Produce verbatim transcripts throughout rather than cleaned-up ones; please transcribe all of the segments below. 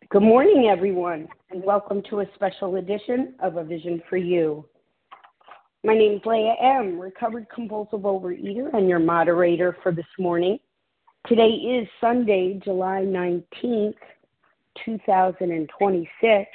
Good morning, everyone, and welcome to a special edition of A Vision for You. My name is Leah M., recovered compulsive overeater, and your moderator for this morning. Today is Sunday, July nineteenth, two thousand twenty-six.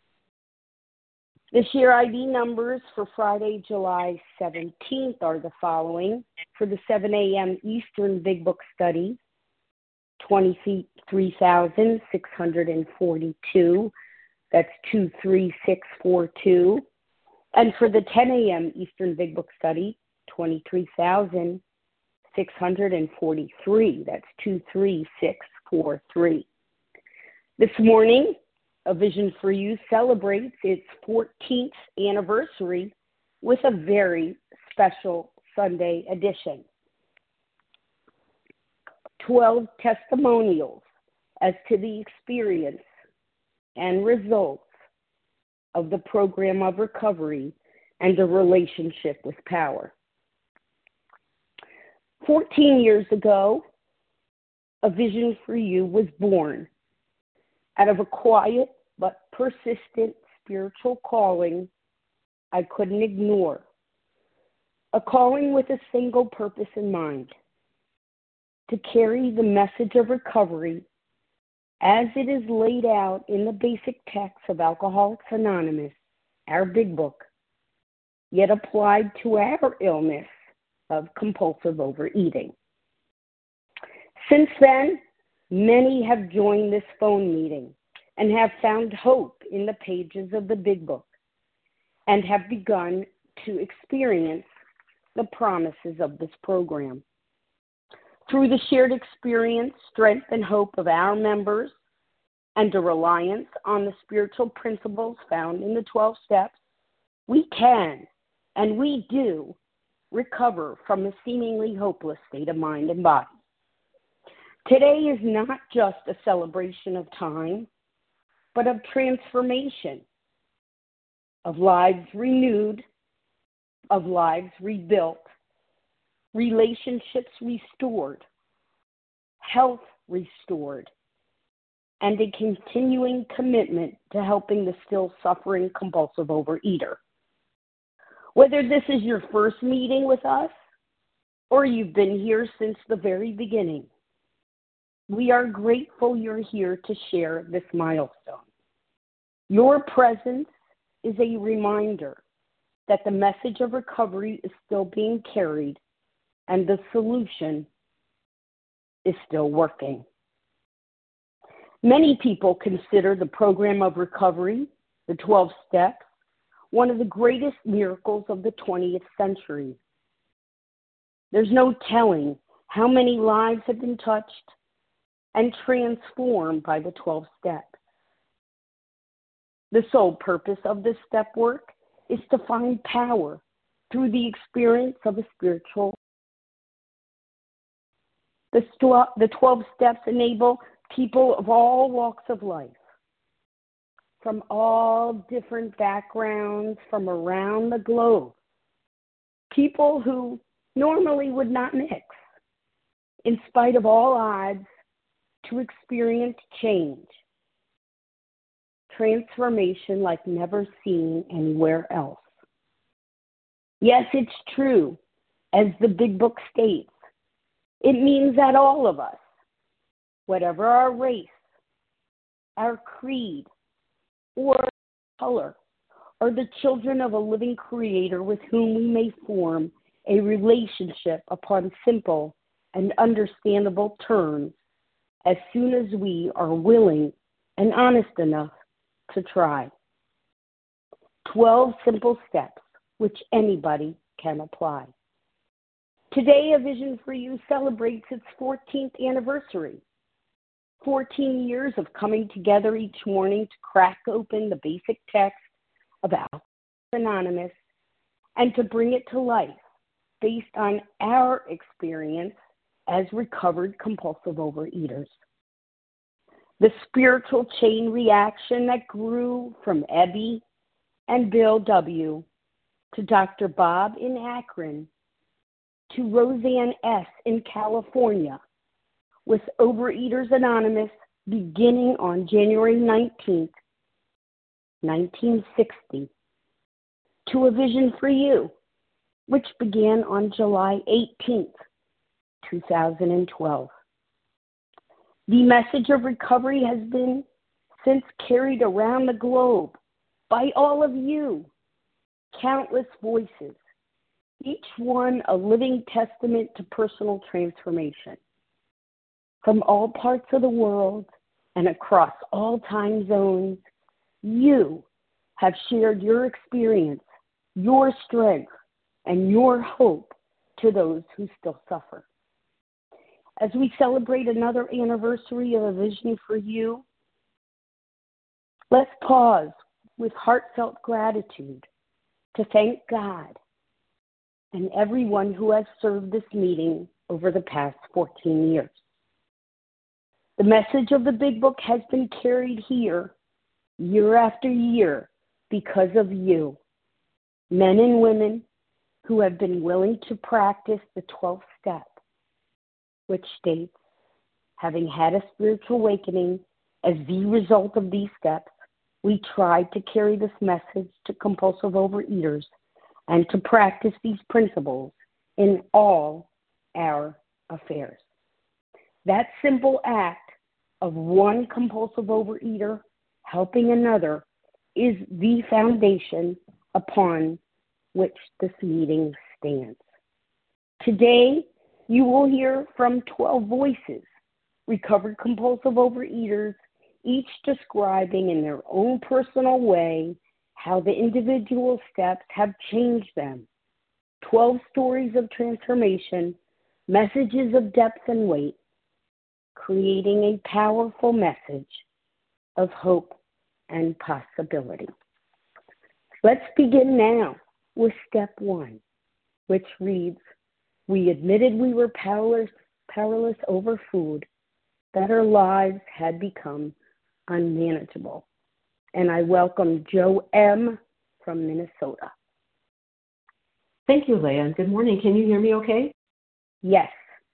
This year I D numbers for Friday, July seventeenth are the following. For the seven a.m. Eastern Big Book Study, twenty-three thousand six hundred forty-two. That's two three six four two. And for the ten a.m. Eastern Big Book Study, twenty-three thousand six hundred forty-three. That's two three six four three. This morning, A Vision for You celebrates its fourteenth anniversary with a very special Sunday edition. twelve testimonials as to the experience and results of the program of recovery and a relationship with power. fourteen years ago, A Vision for You was born out of a quiet but persistent spiritual calling I couldn't ignore, a calling with a single purpose in mind: to carry the message of recovery as it is laid out in the basic text of Alcoholics Anonymous, our big book, yet applied to our illness of compulsive overeating. Since then, many have joined this phone meeting and have found hope in the pages of the big book and have begun to experience the promises of this program. Through the shared experience, strength, and hope of our members, and a reliance on the spiritual principles found in the twelve steps, we can, and we do, recover from a seemingly hopeless state of mind and body. Today is not just a celebration of time, but of transformation, of lives renewed, of lives rebuilt, relationships restored, health restored, and a continuing commitment to helping the still suffering compulsive overeater. Whether this is your first meeting with us or you've been here since the very beginning, we are grateful you're here to share this milestone. Your presence is a reminder that the message of recovery is still being carried and the solution is still working. Many people consider the program of recovery, the twelve steps, one of the greatest miracles of the twentieth century. There's no telling how many lives have been touched and transformed by the twelve steps. The sole purpose of this step work is to find power through the experience of a spiritual. The, st- the twelve steps enable people of all walks of life, from all different backgrounds from around the globe, people who normally would not mix, in spite of all odds, to experience change, transformation like never seen anywhere else. Yes, it's true, as the big book states, it means that all of us, whatever our race, our creed, or color, are the children of a living creator with whom we may form a relationship upon simple and understandable terms as soon as we are willing and honest enough to try. Twelve simple steps which anybody can apply. Today, A Vision for You celebrates its fourteenth anniversary. fourteen years of coming together each morning to crack open the basic text of Alcoholics Anonymous and to bring it to life based on our experience as recovered compulsive overeaters. The spiritual chain reaction that grew from Ebby and Bill W. to Doctor Bob in Akron to Roseanne S. in California, with Overeaters Anonymous beginning on January nineteenth, nineteen sixty, to A Vision for You, which began on July eighteenth, two thousand twelve. The message of recovery has been since carried around the globe by all of you, countless voices, each one a living testament to personal transformation. From all parts of the world and across all time zones, you have shared your experience, your strength, and your hope to those who still suffer. As we celebrate another anniversary of A Vision for You, let's pause with heartfelt gratitude to thank God and everyone who has served this meeting over the past fourteen years. The message of the Big Book has been carried here year after year because of you, men and women who have been willing to practice the twelfth step, which states, having had a spiritual awakening as the result of these steps, we tried to carry this message to compulsive overeaters and to practice these principles in all our affairs. That simple act of one compulsive overeater helping another is the foundation upon which this meeting stands. Today, you will hear from twelve voices, recovered compulsive overeaters, each describing in their own personal way how the individual steps have changed them. twelve stories of transformation, messages of depth and weight, creating a powerful message of hope and possibility. Let's begin now with step one, which reads, we admitted we were powerless, powerless over food, that our lives had become unmanageable. And I welcome Joe M. from Minnesota. Thank you, Leah, and good morning. Can you hear me okay? Yes.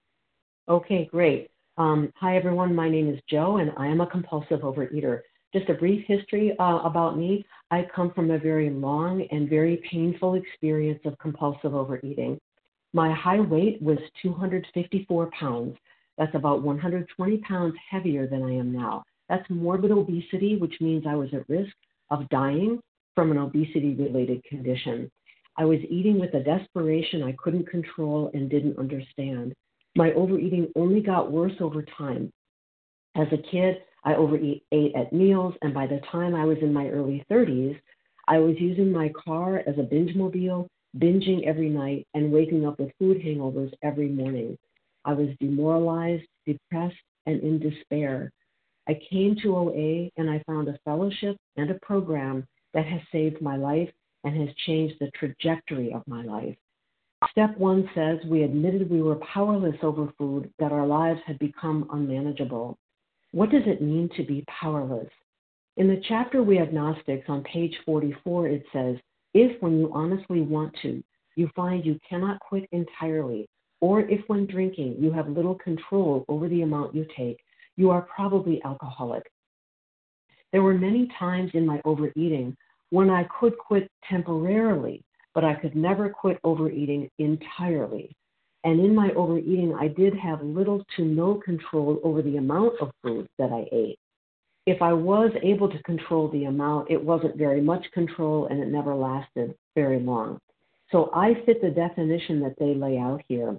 Okay, great. Um, hi, everyone. My name is Joe, and I am a compulsive overeater. Just a brief history uh, about me. I come from a very long and very painful experience of compulsive overeating. My high weight was two hundred fifty-four pounds. That's about one hundred twenty pounds heavier than I am now. That's morbid obesity, which means I was at risk of dying from an obesity-related condition. I was eating with a desperation I couldn't control and didn't understand. My overeating only got worse over time. As a kid, I overeat ate at meals, and by the time I was in my early thirties, I was using my car as a binge mobile, binging every night, and waking up with food hangovers every morning. I was demoralized, depressed, and in despair. I came to O A and I found a fellowship and a program that has saved my life and has changed the trajectory of my life. Step one says we admitted we were powerless over food, that our lives had become unmanageable. What does it mean to be powerless? In the chapter We Agnostics on page forty-four, it says, if when you honestly want to, you find you cannot quit entirely, or if when drinking you have little control over the amount you take, you are probably alcoholic. There were many times in my overeating when I could quit temporarily, but I could never quit overeating entirely. And in my overeating, I did have little to no control over the amount of food that I ate. If I was able to control the amount, it wasn't very much control and it never lasted very long. So I fit the definition that they lay out here.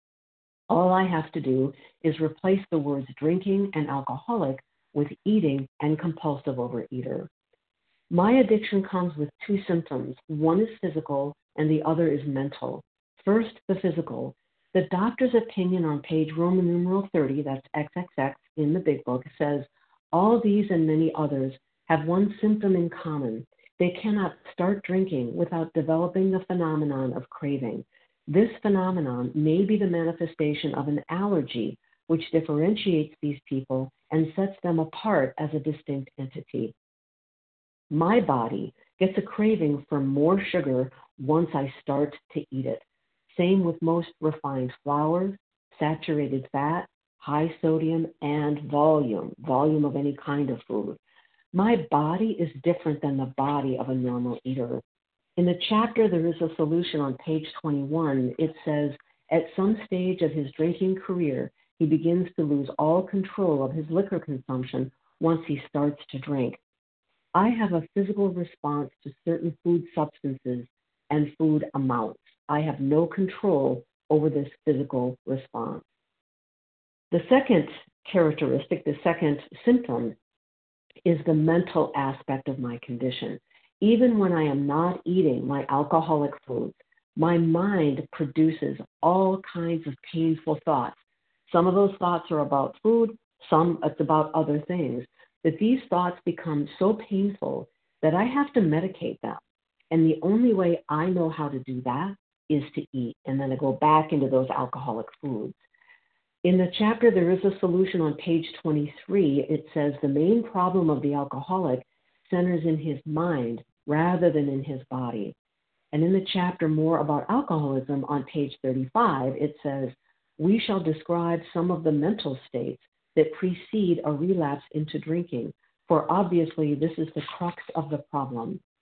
All I have to do is replace the words drinking and alcoholic with eating and compulsive overeater. My addiction comes with two symptoms. One is physical and the other is mental. First, the physical. The doctor's opinion on page Roman numeral thirty, that's triple X in the Big Book, says, all these and many others have one symptom in common. They cannot start drinking without developing the phenomenon of craving. This phenomenon may be the manifestation of an allergy, which differentiates these people and sets them apart as a distinct entity. My body gets a craving for more sugar once I start to eat it. Same with most refined flours, saturated fat, high sodium, and volume, volume of any kind of food. My body is different than the body of a normal eater. In the chapter, There is a Solution on page twenty-one, it says, at some stage of his drinking career, he begins to lose all control of his liquor consumption once he starts to drink. I have a physical response to certain food substances and food amounts. I have no control over this physical response. The second characteristic, the second symptom, is the mental aspect of my condition. Even when I am not eating my alcoholic foods, my mind produces all kinds of painful thoughts. Some of those thoughts are about food, some it's about other things. But these thoughts become so painful that I have to medicate them. And the only way I know how to do that is to eat, and then I go back into those alcoholic foods. In the chapter, There is a Solution on page twenty-three, it says the main problem of the alcoholic centers in his mind rather than in his body. And in the chapter More About Alcoholism on page thirty-five, it says, we shall describe some of the mental states that precede a relapse into drinking, for obviously this is the crux of the problem.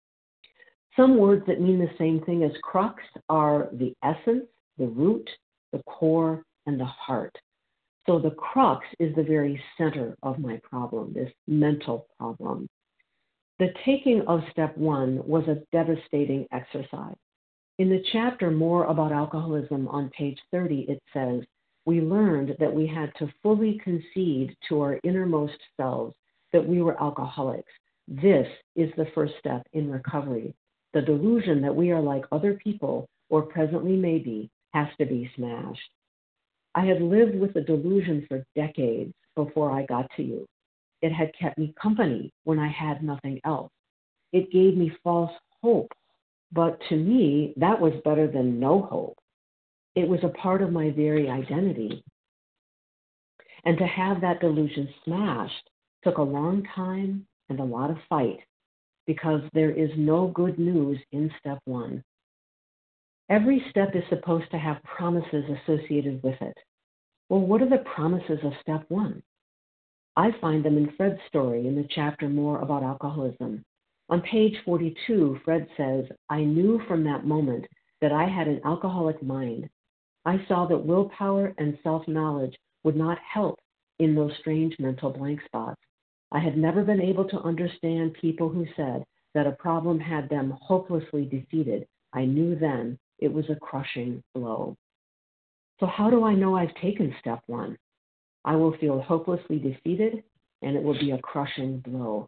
Some words that mean the same thing as crux are the essence, the root, the core, and the heart. So the crux is the very center of my problem, this mental problem. The taking of step one was a devastating exercise. In the chapter More About Alcoholism on page thirty, it says, we learned that we had to fully concede to our innermost selves that we were alcoholics. This is the first step in recovery. The delusion that we are like other people, or presently may be, has to be smashed. I had lived with the delusion for decades before I got to you. It had kept me company when I had nothing else. It gave me false hope, but to me, that was better than no hope. It was a part of my very identity. And to have that delusion smashed took a long time and a lot of fight, because there is no good news in step one. Every step is supposed to have promises associated with it. Well, what are the promises of step one? I find them in Fred's story in the chapter More About Alcoholism. On page forty-two, Fred says, I knew from that moment that I had an alcoholic mind. I saw that willpower and self-knowledge would not help in those strange mental blank spots. I had never been able to understand people who said that a problem had them hopelessly defeated. I knew then it was a crushing blow. So how do I know I've taken step one? I will feel hopelessly defeated, and it will be a crushing blow.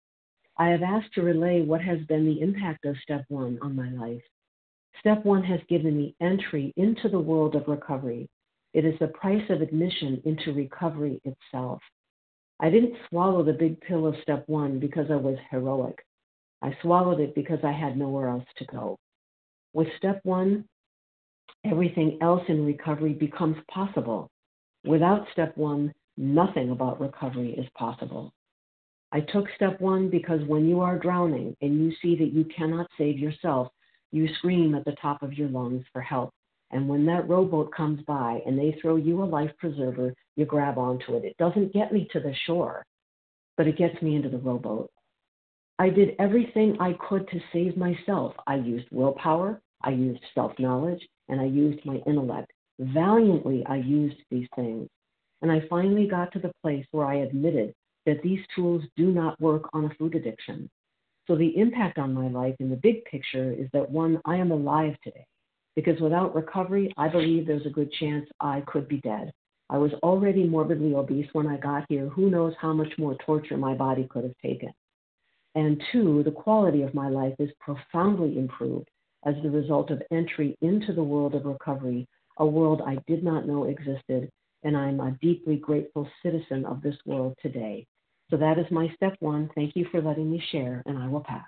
I have asked to relay what has been the impact of step one on my life. Step one has given me entry into the world of recovery. It is the price of admission into recovery itself. I didn't swallow the big pill of step one because I was heroic. I swallowed it because I had nowhere else to go. With step one, everything else in recovery becomes possible. Without step one, nothing about recovery is possible. I took step one because when you are drowning and you see that you cannot save yourself, you scream at the top of your lungs for help. And when that rowboat comes by and they throw you a life preserver, you grab onto it. It doesn't get me to the shore, but it gets me into the rowboat. I did everything I could to save myself. I used willpower, I used self-knowledge, and I used my intellect. Valiantly, I used these things. And I finally got to the place where I admitted that these tools do not work on a food addiction. So the impact on my life in the big picture is that, one, I am alive today. Because without recovery, I believe there's a good chance I could be dead. I was already morbidly obese when I got here. Who knows how much more torture my body could have taken. And two, the quality of my life is profoundly improved as the result of entry into the world of recovery, a world I did not know existed, and I'm a deeply grateful citizen of this world today. So that is my step one. Thank you for letting me share, and I will pass.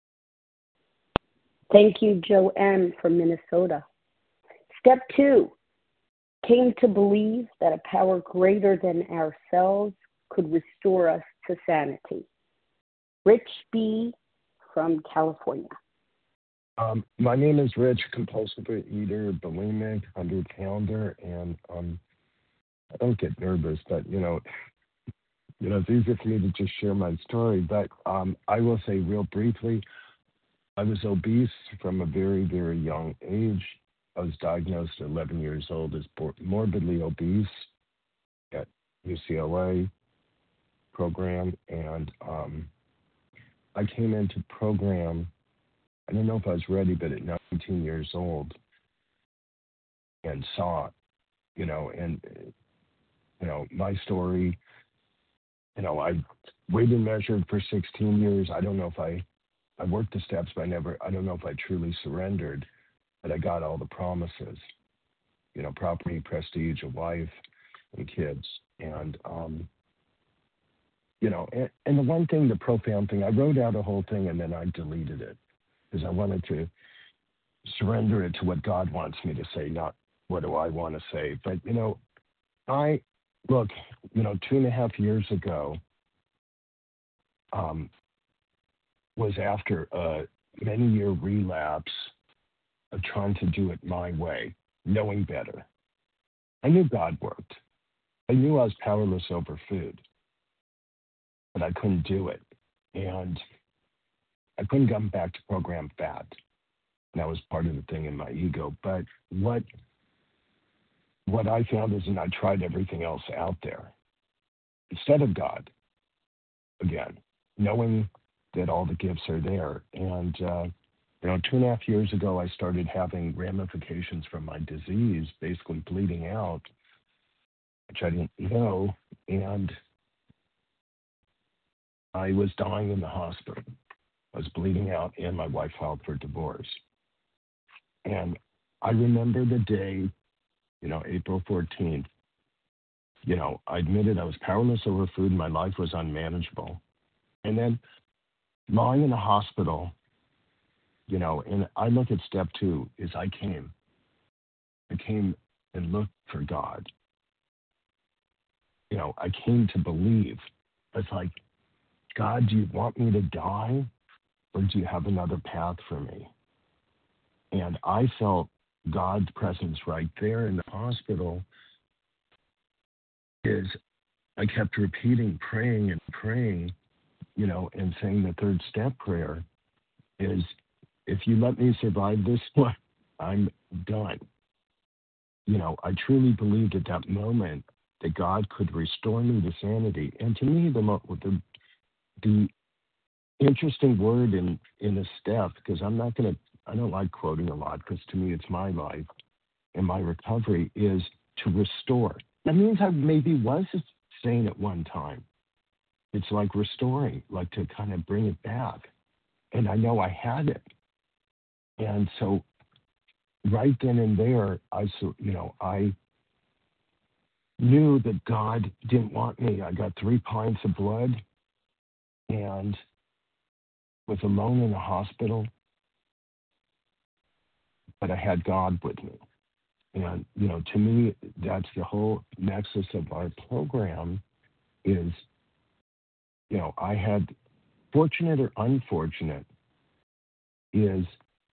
Thank you, Joanne from Minnesota. Step two, came to believe that a power greater than ourselves could restore us to sanity. Rich B. from California. Um, my name is Rich, compulsive eater, bulimic, hundred pounder, and um, I don't get nervous, but you know, you know, it's easier for me to just share my story. But um, I will say real briefly, I was obese from a very, very young age. I was diagnosed at eleven years old as morbidly obese at U C L A program, and um, I came into program. I don't know if I was ready, but at nineteen years old, and saw it, you know, and you know my story. You know, I weighed and measured for sixteen years. I don't know if I, I worked the steps, but I never. I don't know if I truly surrendered, but I got all the promises. You know, property, prestige, a wife, and kids, and um, you know, and, and the one thing, the profound thing, I wrote out a whole thing and then I deleted it because I wanted to surrender it to what God wants me to say, not what do I want to say. But, you know, I, look, you know, two and a half years ago um, was after a many-year relapse of trying to do it my way, knowing better. I knew God worked. I knew I was powerless over food, but I couldn't do it. And I couldn't come back to program fat. And that was part of the thing in my ego. But what what I found is, and I tried everything else out there, instead of God, again, knowing that all the gifts are there. And, uh, you know, two and a half years ago, I started having ramifications from my disease, basically bleeding out, which I didn't know. And I was dying in the hospital. I was bleeding out, and my wife filed for divorce. And I remember the day, you know, April fourteenth, you know, I admitted I was powerless over food. My life was unmanageable. And then lying in the hospital, you know, and I look at step two is I came. I came and looked for God. You know, I came to believe. It's like, God, do you want me to die, or do you have another path for me? And I felt God's presence right there in the hospital. Is I kept repeating, praying and praying, you know, and saying the third step prayer is, if you let me survive this one, I'm done. You know, I truly believed at that moment that God could restore me to sanity. And to me, the the, the interesting word in, in a step, because I'm not going to, I don't like quoting a lot, because to me it's my life and my recovery, is to restore. That means I maybe was sane at one time. It's like restoring, like to kind of bring it back. And I know I had it. And so right then and there, I, you know, I knew that God didn't want me. I got three pints of blood and was alone in the hospital, but I had God with me. And, you know, to me, that's the whole nexus of our program is, you know, I had, fortunate or unfortunate, is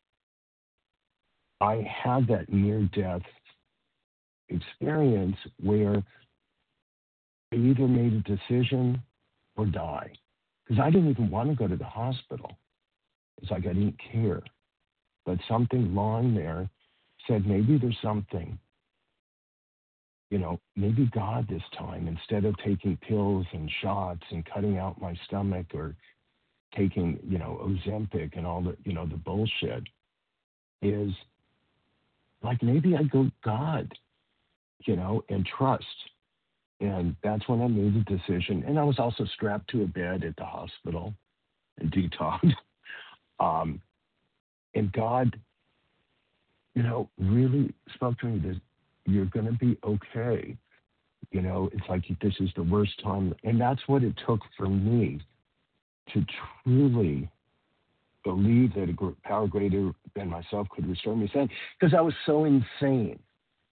I had that near-death experience where I either made a decision or die. Because I didn't even want to go to the hospital. It's like I didn't care. But something lying there said, maybe there's something. You know, maybe God this time, instead of taking pills and shots and cutting out my stomach or taking, you know, Ozempic and all the, you know, the bullshit, is like maybe I go God, you know, and trust. And that's when I made the decision. And I was also strapped to a bed at the hospital and detoxed. Um, and God, you know, really spoke to me that you're going to be okay. You know, it's like this is the worst time. And that's what it took for me to truly believe that a power greater than myself could restore me. Because I was so insane.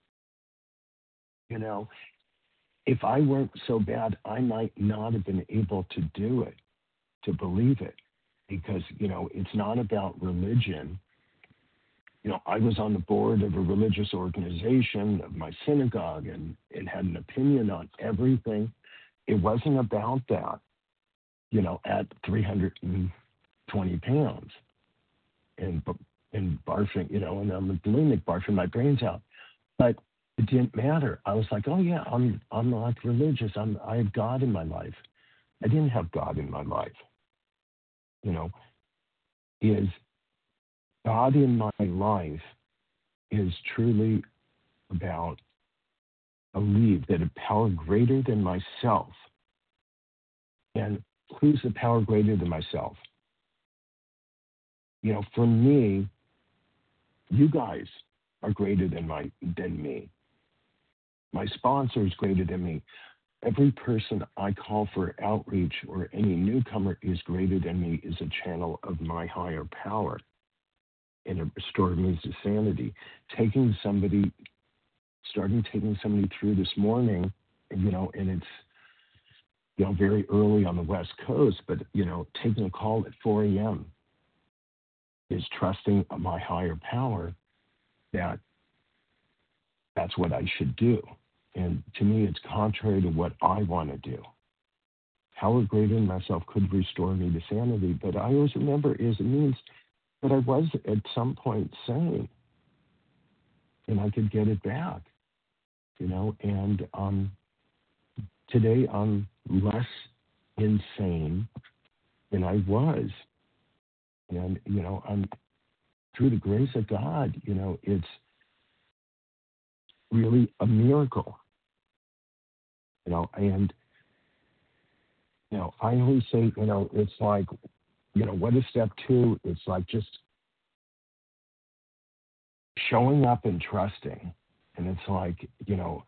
You know, if I weren't so bad, I might not have been able to do it, to believe it. Because, you know, it's not about religion. you know, I was on the board of a religious organization of my synagogue and, and had an opinion on everything. It wasn't about that, you know, at three hundred twenty pounds and, and barfing, you know, and I'm bulimic, barfing my brains out. But it didn't matter. I was like, oh yeah, I'm I'm not religious. I'm I have God in my life. I didn't have God in my life. You know, is God in my life is truly about believe that a power greater than myself. And who's the power greater than myself? You know, for me, you guys are greater than my than me. My sponsor is greater than me. Every person I call for outreach or any newcomer is greater than me, is a channel of my higher power. And it restored me to sanity. Taking somebody, starting taking somebody through this morning, you know, and it's, you know, very early on the West Coast, but, you know, taking a call at four a.m. is trusting my higher power that that's what I should do. And to me, it's contrary to what I want to do. Power greater than myself could restore me to sanity, but I always remember is it means that I was at some point sane, and I could get it back, you know. And um, today I'm less insane than I was, and you know, I'm through the grace of God. You know, it's really a miracle, you know. And you know, I always say, you know, it's like, you know, what is step two? It's like just showing up and trusting. And it's like, you know,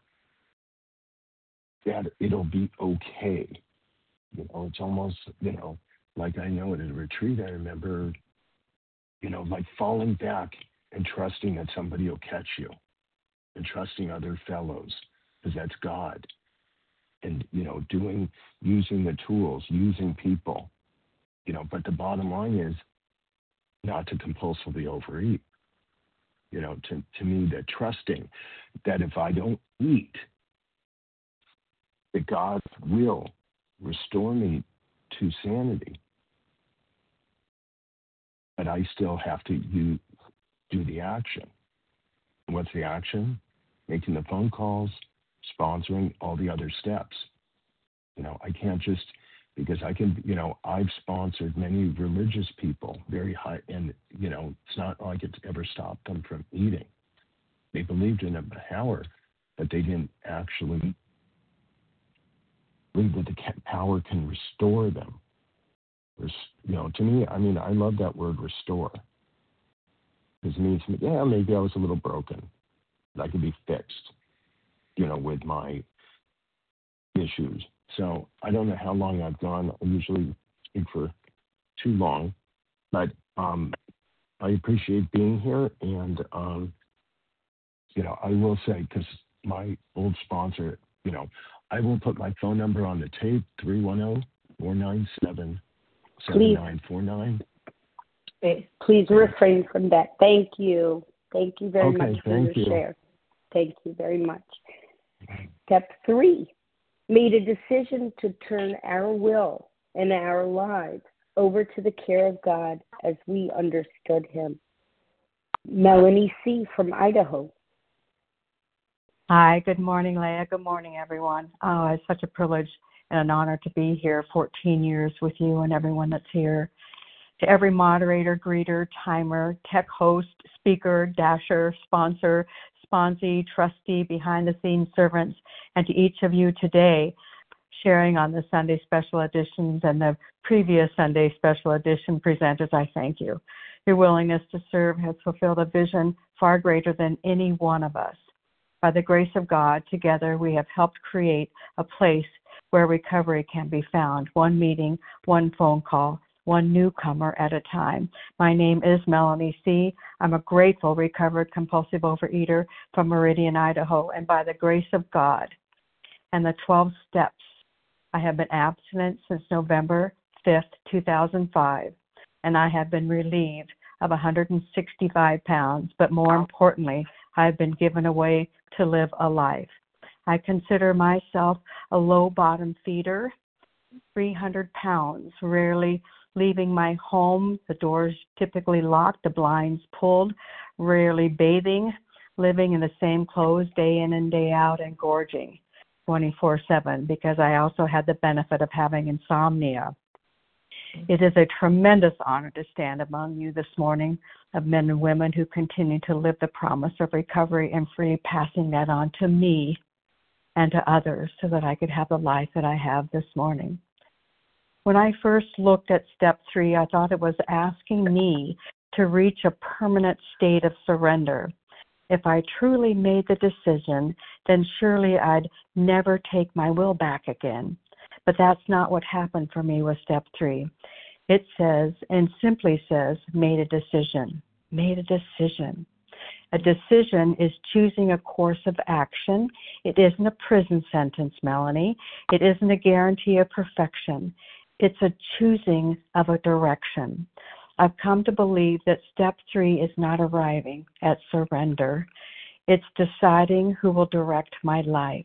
that it'll be okay. You know, it's almost, you know, like I know at a retreat, I remember, you know, like falling back and trusting that somebody will catch you and trusting other fellows, because that's God. And, you know, doing, using the tools, using people, you know, but the bottom line is not to compulsively overeat. You know, to, to me, that trusting that if I don't eat, that God will restore me to sanity. But I still have to you, do the action. And what's the action? Making the phone calls, sponsoring, all the other steps. You know, I can't just, because I can, you know, I've sponsored many religious people, very high, and, you know, it's not like it's ever stopped them from eating. They believed in a power, but they didn't actually believe that the power can restore them. You know, to me, I mean, I love that word restore. Because it means, yeah, maybe I was a little broken. That could be fixed, you know, with my issues. So I don't know how long I've gone. I usually speak for too long, but um, I appreciate being here. And, um, you know, I will say, because my old sponsor, you know, I will put my phone number on the tape, three one zero, four nine seven, seven nine four nine. Please refrain from that. Thank you. Thank you very okay, much for your you. share. Thank you very much. Step three, made a decision to turn our will and our lives over to the care of God as we understood him. Melanie C. from Idaho. Hi, good morning, Leah. Good morning, everyone. Oh, it's such a privilege and an honor to be here fourteen years with you and everyone that's here. To every moderator, greeter, timer, tech host, speaker, dasher, sponsor, sponsee, trustee, behind-the-scenes servants, and to each of you today sharing on the Sunday special editions and the previous Sunday special edition presenters, I thank you. Your willingness to serve has fulfilled a vision far greater than any one of us. By the grace of God, together we have helped create a place where recovery can be found, one meeting, one phone call, one newcomer at a time. My name is Melanie C. I'm a grateful recovered compulsive overeater from Meridian, Idaho, and by the grace of God and the twelve steps, I have been abstinent since November fifth, two thousand five, and I have been relieved of one hundred sixty-five pounds, but more importantly, I've been given a way to live a life. I consider myself a low-bottom feeder, three hundred pounds, rarely leaving my home, the doors typically locked, the blinds pulled, rarely bathing, living in the same clothes day in and day out, and gorging twenty-four seven because I also had the benefit of having insomnia. It is a tremendous honor to stand among you this morning of men and women who continue to live the promise of recovery and free, passing that on to me and to others so that I could have the life that I have this morning. When I first looked at step three, I thought it was asking me to reach a permanent state of surrender. If I truly made the decision, then surely I'd never take my will back again. But that's not what happened for me with step three. It says, and simply says, made a decision. Made a decision. A decision is choosing a course of action. It isn't a prison sentence, Melanie. It isn't a guarantee of perfection. It's a choosing of a direction. I've come to believe that step three is not arriving at surrender. It's deciding who will direct my life.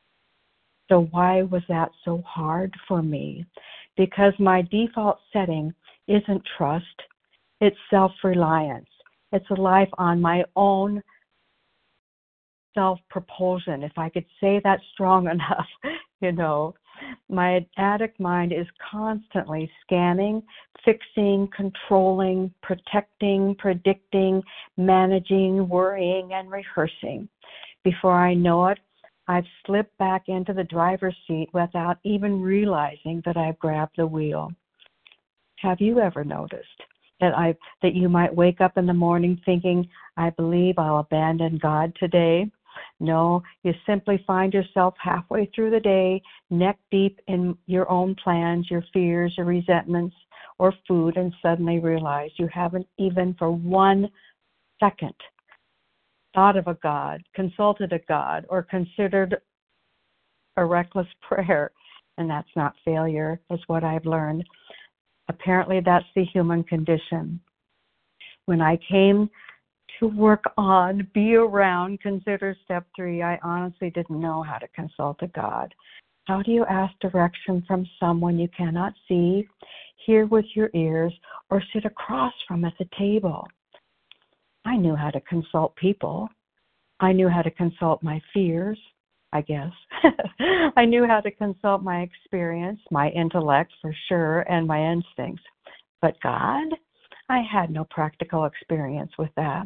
So why was that so hard for me? Because my default setting isn't trust. It's self-reliance. It's a life on my own self-propulsion, if I could say that strong enough, you know. My addict mind is constantly scanning, fixing, controlling, protecting, predicting, managing, worrying, and rehearsing. Before I know it, I've slipped back into the driver's seat without even realizing that I've grabbed the wheel. Have you ever noticed that I that you might wake up in the morning thinking, I believe I'll abandon God today? No, you simply find yourself halfway through the day, neck deep in your own plans, your fears, your resentments, or food, and suddenly realize you haven't even for one second thought of a God, consulted a God, or considered a reckless prayer. And that's not failure, is what I've learned. Apparently, that's the human condition. When I came to work on, be around, consider step three, I honestly didn't know how to consult a God. How do you ask direction from someone you cannot see, hear with your ears, or sit across from at the table? I knew how to consult people. I knew how to consult my fears, I guess. I knew how to consult my experience, my intellect for sure, and my instincts. But God, I had no practical experience with that.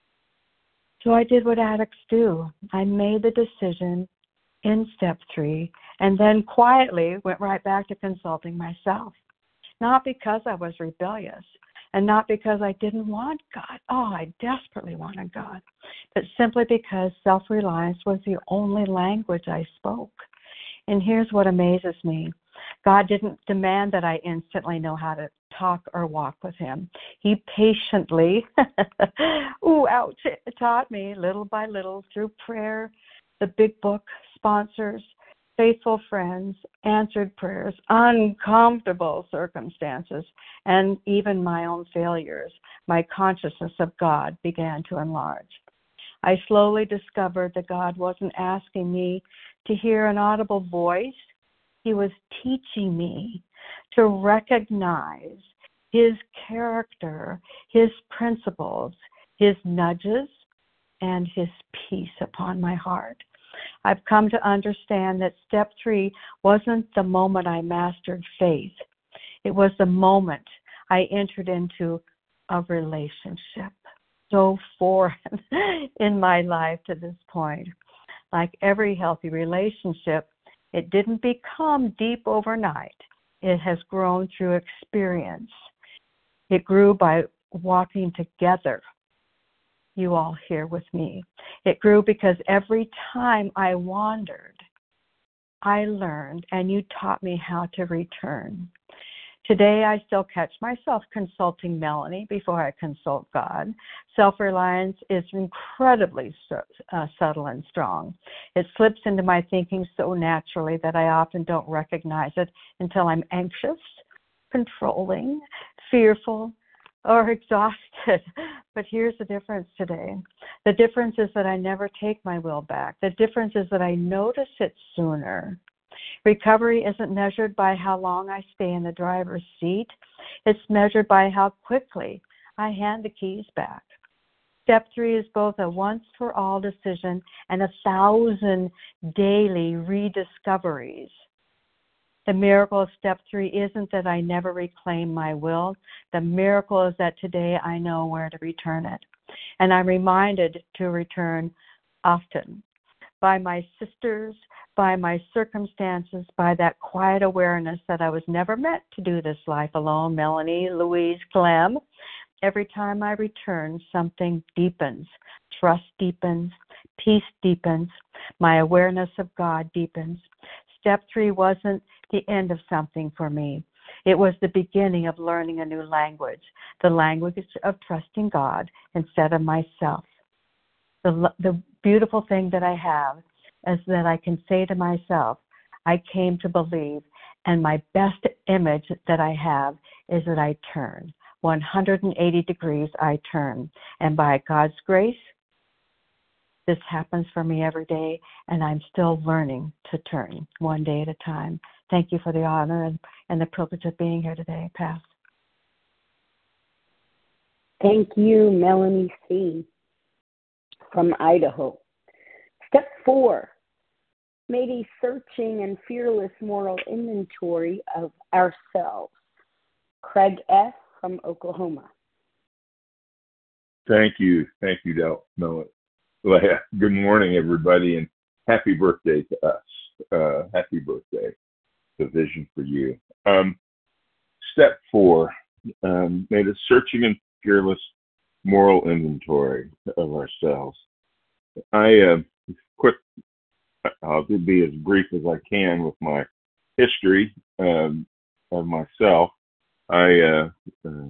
So I did what addicts do. I made the decision in step three and then quietly went right back to consulting myself. Not because I was rebellious and not because I didn't want God. Oh, I desperately wanted God. But simply because self-reliance was the only language I spoke. And here's what amazes me. God didn't demand that I instantly know how to talk or walk with him. He patiently, ooh, ouch, taught me little by little through prayer, the big book, sponsors, faithful friends, answered prayers, uncomfortable circumstances, and even my own failures. My consciousness of God began to enlarge. I slowly discovered that God wasn't asking me to hear an audible voice. He was teaching me to recognize his character, his principles, his nudges, and his peace upon my heart. I've come to understand that step three wasn't the moment I mastered faith. It was the moment I entered into a relationship so foreign in my life to this point. Like every healthy relationship, it didn't become deep overnight. It has grown through experience. It grew by walking together. You all here with me. It grew because every time I wandered, I learned, and you taught me how to return. Today, I still catch myself consulting Melanie before I consult God. Self-reliance is incredibly uh, subtle and strong. It slips into my thinking so naturally that I often don't recognize it until I'm anxious, controlling, fearful, or exhausted. it. But here's the difference today. The difference is that I never take my will back. The difference is that I notice it sooner. Recovery isn't measured by how long I stay in the driver's seat. It's measured by how quickly I hand the keys back. Step three is both a once-for-all decision and a thousand daily rediscoveries. The miracle of step three isn't that I never reclaim my will. The miracle is that today I know where to return it. And I'm reminded to return often by my sisters, by my circumstances, by that quiet awareness that I was never meant to do this life alone. Melanie, Louise, Clem. Every time I return, something deepens. Trust deepens. Peace deepens. My awareness of God deepens. Step three wasn't the end of something for me. It was the beginning of learning a new language, the language of trusting God instead of myself. The, the beautiful thing that I have is that I can say to myself, I came to believe, and my best image that I have is that I turn. one hundred eighty degrees I turn. And by God's grace, this happens for me every day, and I'm still learning to turn one day at a time. Thank you for the honor and, and the privilege of being here today. Pass. Thank you, Melanie C. from Idaho. Step four, made a searching and fearless moral inventory of ourselves. Craig S. from Oklahoma. Thank you. Thank you, Del. No, good morning, everybody, and happy birthday to us. Uh, happy birthday. The vision for you. Um, step four, um, made a searching and fearless moral inventory of ourselves. I, uh, quick, I'll be as brief as I can with my history um, of myself. I uh, uh,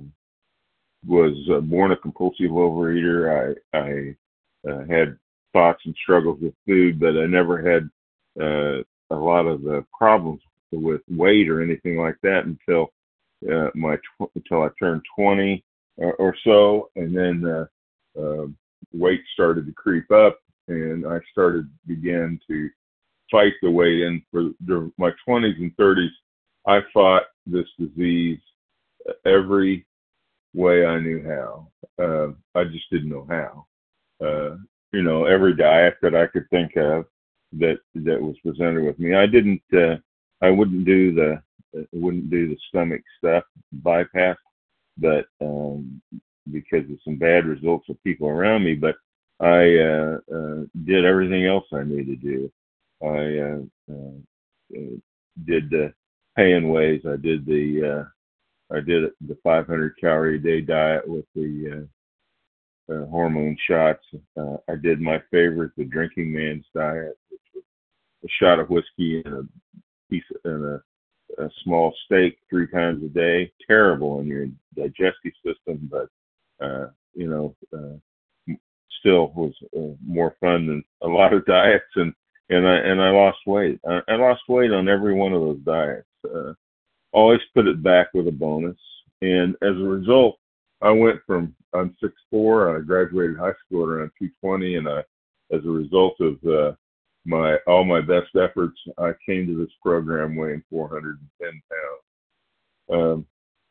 was uh, born a compulsive overeater. I, I uh, had thoughts and struggles with food, but I never had uh, a lot of the problems with weight or anything like that until uh, my tw- until I turned twenty or, or so, and then uh, uh, weight started to creep up, and I started began to fight the weight. And for the, my twenties and thirties, I fought this disease every way I knew how. Uh, I just didn't know how. Uh, you know, every diet that I could think of that that was presented with me. I didn't. Uh, I wouldn't do the. Wouldn't do the stomach stuff, bypass, but um, because of some bad results of people around me. But I uh, uh, did everything else I knew to do. I uh, uh, did the pay-in ways. I did the. Uh, I did the five hundred calorie a day diet with the uh, uh, hormone shots. Uh, I did my favorite, the drinking man's diet, which was a shot of whiskey and a piece of, and a, a small steak three times a day. Terrible on your digestive system, but uh, you know, uh, still was uh, more fun than a lot of diets. And and I and I lost weight. I, I lost weight on every one of those diets. Uh, always put it back with a bonus. And as a result, I went from, I'm six foot four, I graduated high school at around two twenty, and I, as a result of uh, my all my best efforts, I came to this program weighing four hundred ten pounds. Um,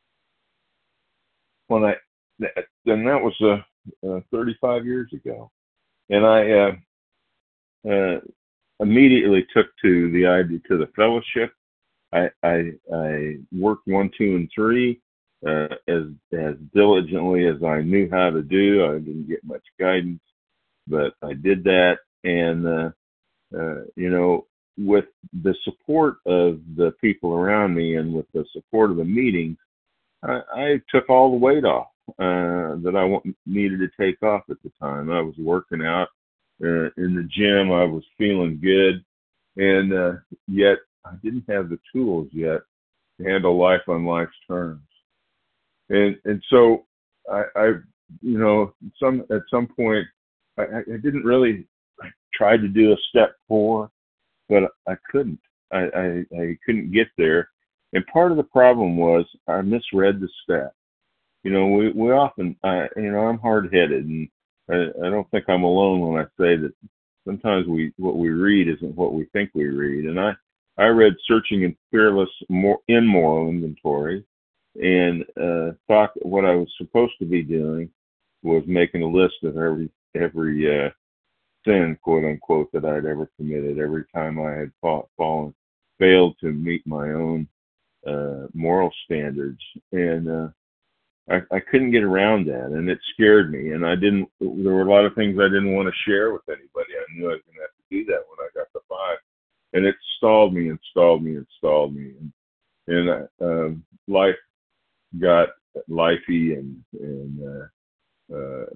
when I, and that was uh, uh, thirty-five years ago. And I uh, uh, immediately took to the idea, to the fellowship. I, I, I worked one, two, and three uh, as as diligently as I knew how to do. I didn't get much guidance, but I did that. And, uh, uh, you know, with the support of the people around me and with the support of the meetings, I, I took all the weight off uh, that I want, needed to take off at the time. I was working out uh, in the gym. I was feeling good. And uh, yet, I didn't have the tools yet to handle life on life's terms. And and so I, I you know, some at some point, I, I didn't really, I tried to do a step four, but I couldn't. I, I, I couldn't get there. And part of the problem was I misread the step. you know, we, we often, I, you know, I'm hard-headed, and I, I don't think I'm alone when I say that sometimes we what we read isn't what we think we read. And I, I read Searching and Fearless Mor- in Moral Inventory, and uh, thought that what I was supposed to be doing was making a list of every every uh, sin, quote unquote, that I'd ever committed, every time I had fought, fallen, failed to meet my own uh, moral standards, and uh, I, I couldn't get around that, and it scared me. And I didn't. There were a lot of things I didn't want to share with anybody. I knew I was going to have to do that when I got to five, and it stalled me and stalled me and stalled me. And and uh, um, life got lifey, and and uh, uh,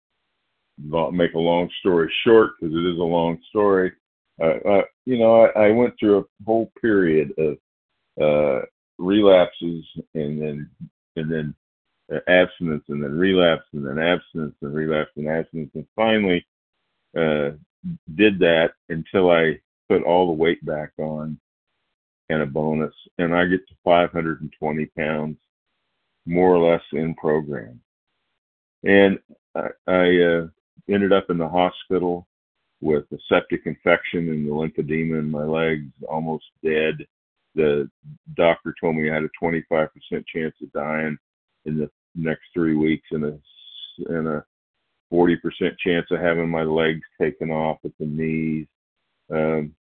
make a long story short, because it is a long story. Uh, uh, you know, I, I went through a whole period of uh, relapses, and then and then abstinence, and then relapse, and then abstinence, and relapse, and abstinence, and finally uh, did that until I put all the weight back on and a bonus, and I get to five hundred twenty pounds, more or less in program. And I, I uh, ended up in the hospital with a septic infection and the lymphedema in my legs, almost dead. The doctor told me I had a twenty-five percent chance of dying in the next three weeks, and a and a forty percent chance of having my legs taken off at the knees. Um,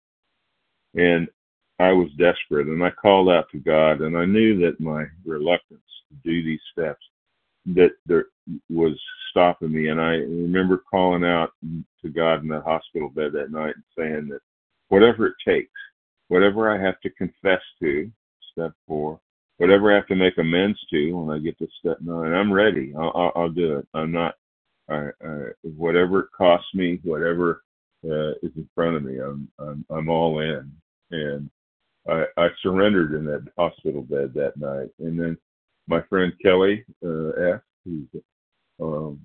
and I was desperate, and I called out to God, and I knew that my reluctance to do these steps, that there was stopping me. And I remember calling out to God in that hospital bed that night and saying that whatever it takes, whatever I have to confess to, step four, whatever I have to make amends to when I get to step nine, I'm ready. I'll, I'll, I'll do it. I'm not, I, I, whatever it costs me, whatever uh, is in front of me, I'm, I'm, I'm all in. And I, I surrendered in that hospital bed that night. And then my friend Kelly uh, F., who's, um,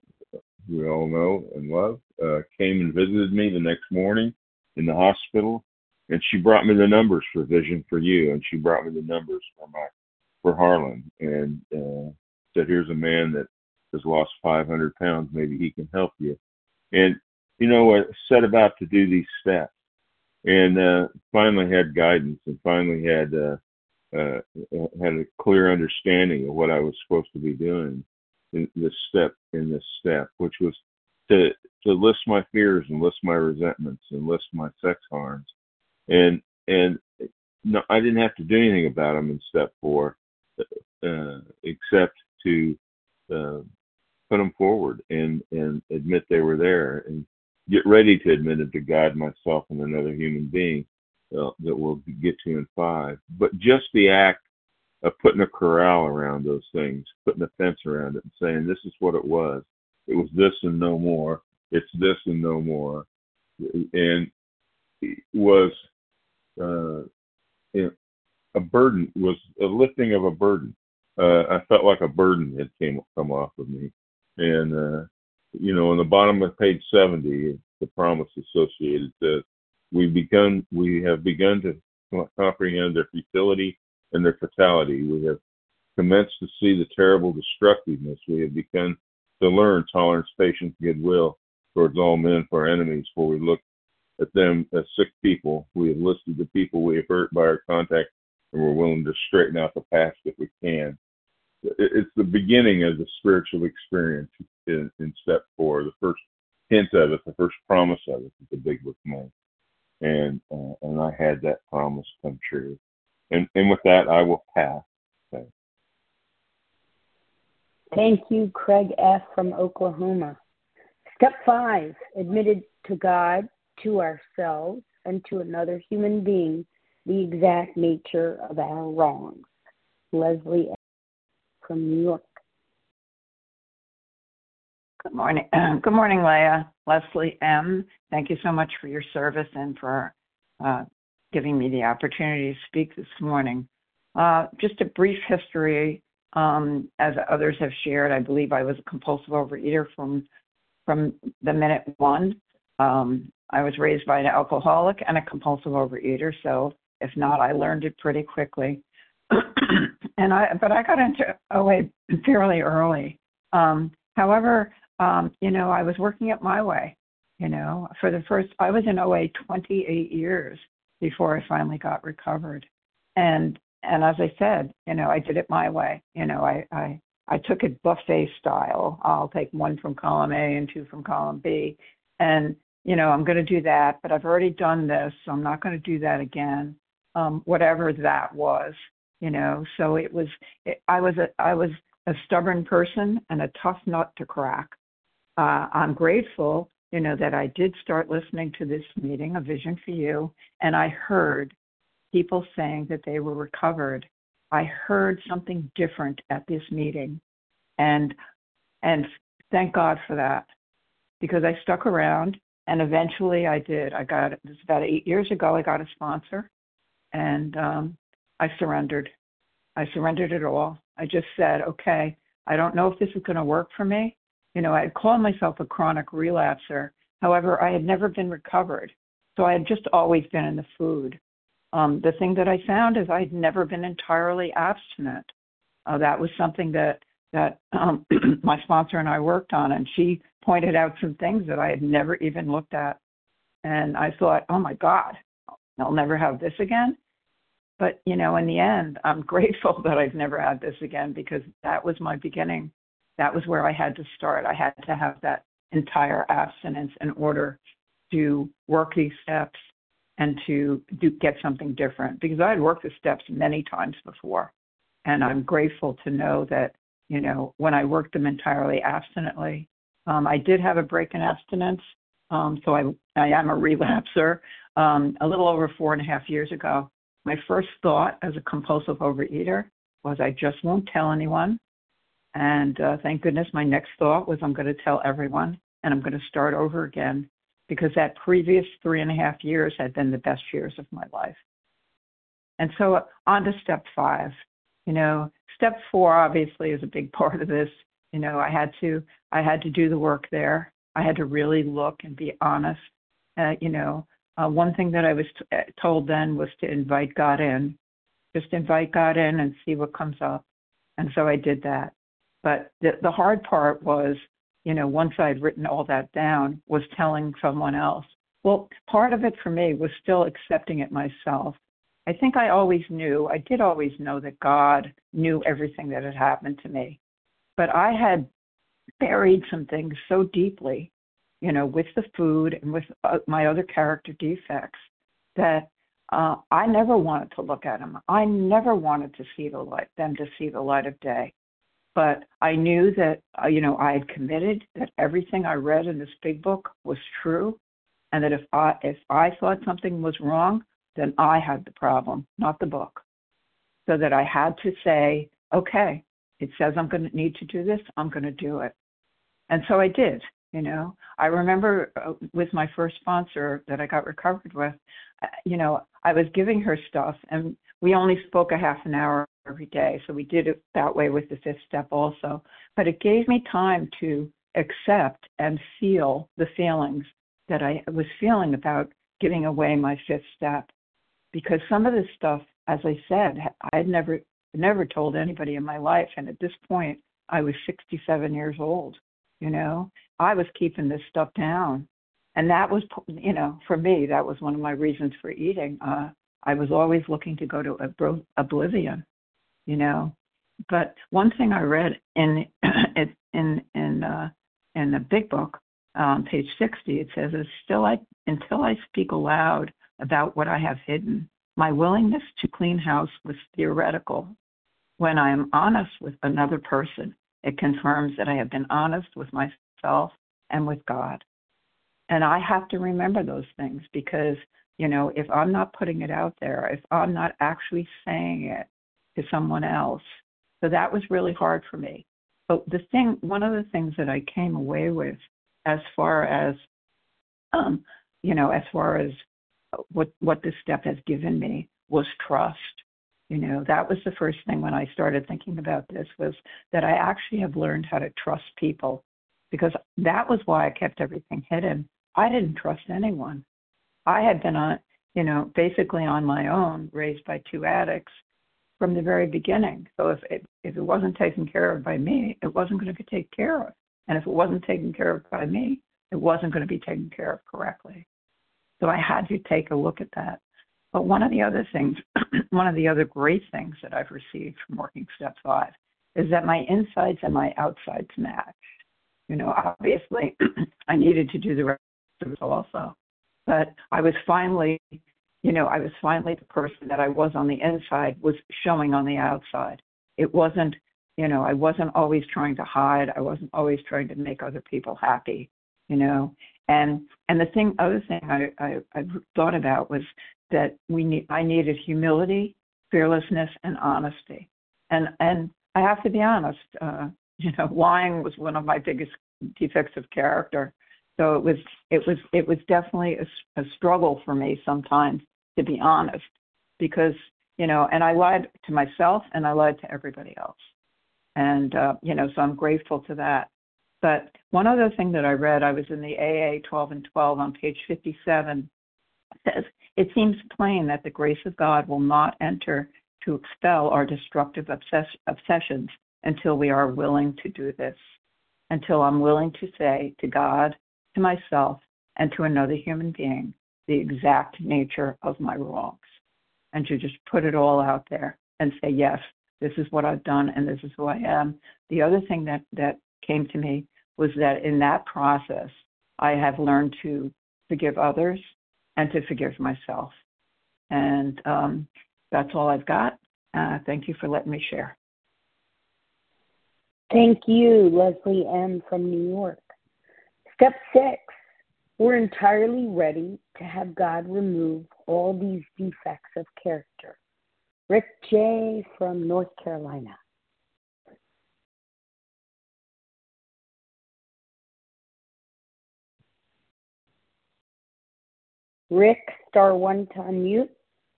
we all know and love, uh, came and visited me the next morning in the hospital, and she brought me the numbers for Vision for You, and she brought me the numbers for my for Harlan, and uh, said, "Here's a man that has lost five hundred pounds. Maybe he can help you." And you know, I set about to do these steps, and uh, finally had guidance, and finally had uh, uh, had a clear understanding of what I was supposed to be doing in this step, in this step, which was to to list my fears and list my resentments and list my sex harms, and and no, I didn't have to do anything about them in step four, uh, except to uh, put them forward and and admit they were there, and get ready to admit it to God, myself, and another human being uh, that we'll get to in five. But just the act of putting a corral around those things, putting a fence around it, and saying, "This is what it was. It was this and no more. It's this and no more," and it was uh, a burden, was a lifting of a burden. Uh, I felt like a burden had came come off of me, and uh, you know, on the bottom of page seventy, the promise associated says, "We begun, we have begun to comprehend their futility and their fatality. We have commenced to see the terrible destructiveness. We have begun to learn tolerance, patience, goodwill towards all men for our enemies. For we look at them as sick people. We have listed the people we have hurt by our contact, and we're willing to straighten out the past if we can." It's the beginning of the spiritual experience in, in step four. The first hint of it, the first promise of it, is the Big Book monk, and uh, and I had that promise come true. And and with that, I will pass. Thanks. Thank you, Craig F. from Oklahoma. Step five, admitted to God, to ourselves, and to another human being the exact nature of our wrongs. Leslie F. from New York. Good morning. Good morning, Leah. Leslie M. Thank you so much for your service and for uh, giving me the opportunity to speak this morning. Uh, just a brief history. Um, as others have shared, I believe I was a compulsive overeater from from the minute one. Um, I was raised by an alcoholic and a compulsive overeater, so if not, I learned it pretty quickly. and I, but I got into O A fairly early. Um, however, um, you know, I was working it my way. You know, for the first, I was in O A twenty-eight years before I finally got recovered. And, and as I said, you know, I did it my way. You know, I, I, I took it buffet style. I'll take one from column A and two from column B. And, you know, I'm going to do that, but I've already done this, so I'm not going to do that again. Um, whatever that was, you know, so it was, it, I was a, I was a stubborn person and a tough nut to crack. Uh, I'm grateful, you know, that I did start listening to this meeting, A Vision for You, and I heard people saying that they were recovered. I heard something different at this meeting, and and thank God for that, because I stuck around, and eventually I did. I got, it was about eight years ago, I got a sponsor, and um, I surrendered. I surrendered it all. I just said, okay, I don't know if this is going to work for me. You know, I had called myself a chronic relapser. However, I had never been recovered. So I had just always been in the food. Um, the thing that I found is I had never been entirely abstinent. Uh, that was something that, that um, my sponsor and I worked on, and she pointed out some things that I had never even looked at. And I thought, oh my God, I'll never have this again. But, you know, in the end, I'm grateful that I've never had this again, because that was my beginning. That was where I had to start. I had to have that entire abstinence in order to work these steps and to do, get something different, because I had worked the steps many times before. And I'm grateful to know that, you know, when I worked them entirely abstinently, um, I did have a break in abstinence. Um, so I, I am a relapser. Um, a little over four and a half years ago, my first thought as a compulsive overeater was, I just won't tell anyone. And uh, thank goodness my next thought was, I'm going to tell everyone, and I'm going to start over again, because that previous three and a half years had been the best years of my life. And so uh, on to step five. You know, step four obviously is a big part of this. You know, I had to, I had to do the work there. I had to really look and be honest. Uh, you know, uh, one thing that I was t- told then was to invite God in. Just invite God in and see what comes up. And so I did that. But the, the hard part was, you know, once I'd written all that down, was telling someone else. Well, part of it for me was still accepting it myself. I think I always knew, I did always know that God knew everything that had happened to me. But I had buried some things so deeply, you know, with the food and with uh, my other character defects, that uh, I never wanted to look at them. I never wanted to see the light, them to see the light of day. But I knew that, uh, you know, I had committed that everything I read in this big book was true, and that if I if I thought something was wrong, then I had the problem, not the book. So that I had to say, okay, it says I'm going to need to do this, I'm going to do it. And so I did, you know. I remember uh, with my first sponsor that I got recovered with, uh, you know, I was giving her stuff, and we only spoke a half an hour every day. So we did it that way with the fifth step also. But it gave me time to accept and feel the feelings that I was feeling about giving away my fifth step. Because some of this stuff, as I said, I had never never told anybody in my life. And at this point, I was sixty-seven years old. You know, I was keeping this stuff down. And that was, you know, for me, that was one of my reasons for eating. Uh, I was always looking to go to ob- oblivion, you know. But one thing I read in in in uh, in the big book, um, page sixty, it says, "It's still I until I speak aloud about what I have hidden. My willingness to clean house was theoretical. When I am honest with another person, it confirms that I have been honest with myself and with God." And I have to remember those things, because, you know, if I'm not putting it out there, if I'm not actually saying it to someone else, so that was really hard for me. But the thing, one of the things that I came away with, as far as, um, you know, as far as what what this step has given me, was trust. You know, that was the first thing when I started thinking about this, was that I actually have learned how to trust people, because that was why I kept everything hidden. I didn't trust anyone. I had been on, you know, basically on my own, raised by two addicts. from the very beginning. So if it, if it wasn't taken care of by me, it wasn't going to get taken care of. And if it wasn't taken care of by me, it wasn't going to be taken care of correctly. So I had to take a look at that. But one of the other things, one of the other great things that I've received from working step five is that my insides and my outsides match. You know, obviously, I needed to do the rest of it also. But I was finally, you know, I was finally the person that I was on the inside was showing on the outside. It wasn't, you know, I wasn't always trying to hide. I wasn't always trying to make other people happy, you know. And and the thing, other thing I, I, I thought about was that we need, I needed humility, fearlessness, and honesty. And and I have to be honest, uh, you know, lying was one of my biggest defects of character. So it was it was it was definitely a, a struggle for me sometimes, to be honest, because, you know, and I lied to myself and I lied to everybody else. And, uh, you know, so I'm grateful to that. But one other thing that I read, I was in the A A twelve and twelve on page fifty-seven, says, it seems plain that the grace of God will not enter to expel our destructive obsess- obsessions until we are willing to do this, until I'm willing to say to God, to myself, and to another human being the exact nature of my wrongs, and to just put it all out there and say, yes, this is what I've done and this is who I am. The other thing that, that came to me was that in that process, I have learned to forgive others and to forgive myself. And um, that's all I've got. Uh, thank you for letting me share. Thank you, Leslie M. from New York. Step six, we're entirely ready to have God remove all these defects of character. Rick J. from North Carolina. Rick, star one to unmute.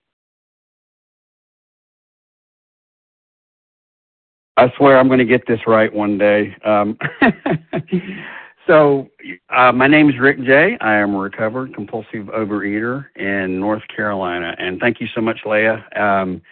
I swear I'm going to get this right one day. Um, so uh, my name is Rick J. I am a recovered compulsive overeater in North Carolina. And thank you so much, Leah, um,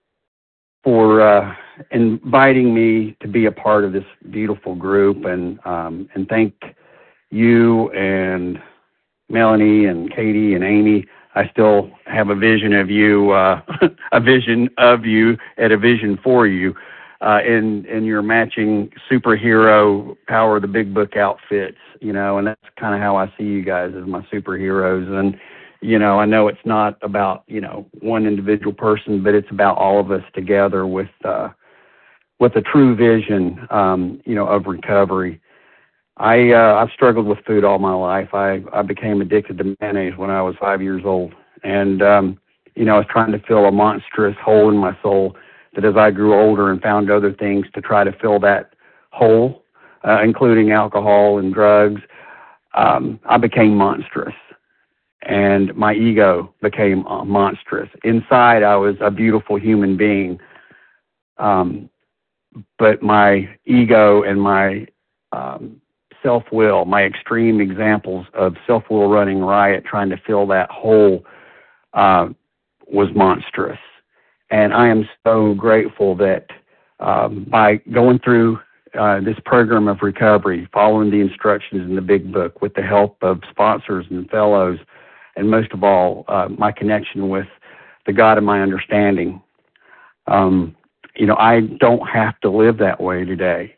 for uh, inviting me to be a part of this beautiful group. And, um, and thank you and Melanie and Katie and Amy. I still have a vision of you, uh, a vision of you and a vision for you. Uh, in, in your matching superhero Power of the Big Book outfits, you know, and that's kind of how I see you guys as my superheroes. And, you know, I know it's not about, you know, one individual person, but it's about all of us together with, uh, with a true vision, um, you know, of recovery. I, uh, I've struggled with food all my life. I, I became addicted to mayonnaise when I was five years old. And, um, you know, I was trying to fill a monstrous hole in my soul that as I grew older and found other things to try to fill that hole, uh, including alcohol and drugs, um, I became monstrous. And my ego became uh, monstrous. Inside, I was a beautiful human being. Um, but my ego and my um, self-will, my extreme examples of self-will running riot, trying to fill that hole, uh, was monstrous. And I am so grateful that um, by going through uh, this program of recovery, following the instructions in the Big Book with the help of sponsors and fellows, and most of all, uh, my connection with the God of my understanding, um, you know, I don't have to live that way today.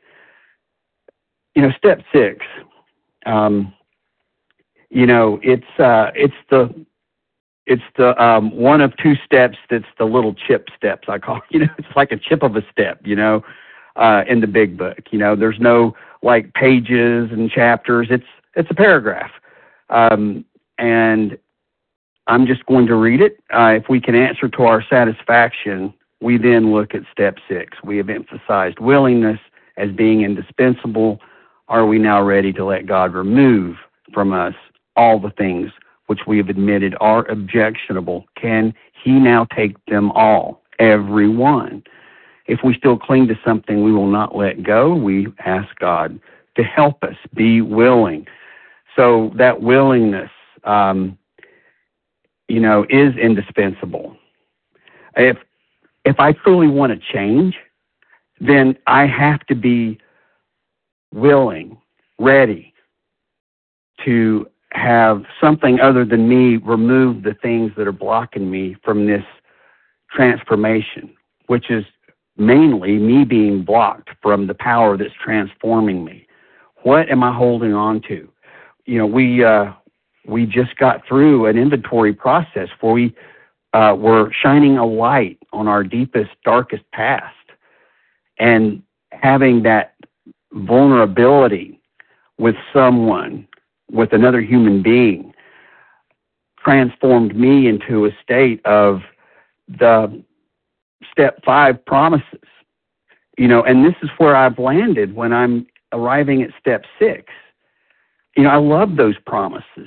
You know, step six, um, you know, it's uh, it's the It's the um, one of two steps that's the little chip steps, I call it. You know, it's like a chip of a step, you know, uh, in the Big Book. You know, there's no, like, pages and chapters. It's it's a paragraph. Um, and I'm just going to read it. Uh, if we can answer to our satisfaction, we then look at step six. We have emphasized willingness as being indispensable. Are we now ready to let God remove from us all the things which we have admitted are objectionable? Can he now take them all, every one? If we still cling to something we will not let go, we ask God to help us be willing. So that willingness, um, you know, is indispensable. If if I truly want to change, then I have to be willing, ready to have something other than me remove the things that are blocking me from this transformation, which is mainly me being blocked from the power that's transforming me. What am I holding on to? You know, we uh, we just got through an inventory process where we uh, were shining a light on our deepest, darkest past, and having that vulnerability with someone, with another human being, transformed me into a state of the step five promises. You know, and this is where I've landed when I'm arriving at step six. You know, I love those promises.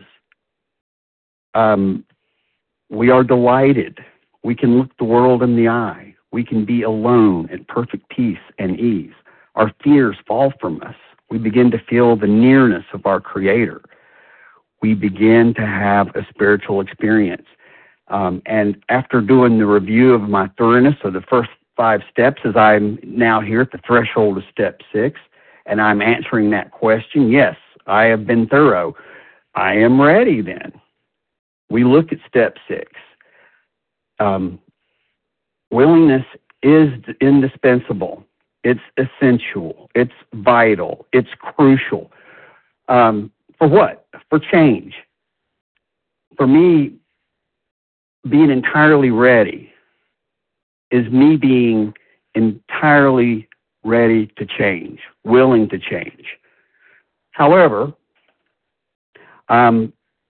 Um, we are delighted. We can look the world in the eye. We can be alone at perfect peace and ease. Our fears fall from us. We begin to feel the nearness of our Creator. We begin to have a spiritual experience. Um, and after doing the review of my thoroughness of the first five steps, as I'm now here at the threshold of step six, and I'm answering that question, yes, I have been thorough. I am ready then. We look at step six. Um, willingness is indispensable. It's essential. It's vital. It's crucial. Um, for what? For change. For me, being entirely ready is me being entirely ready to change, willing to change. However, um,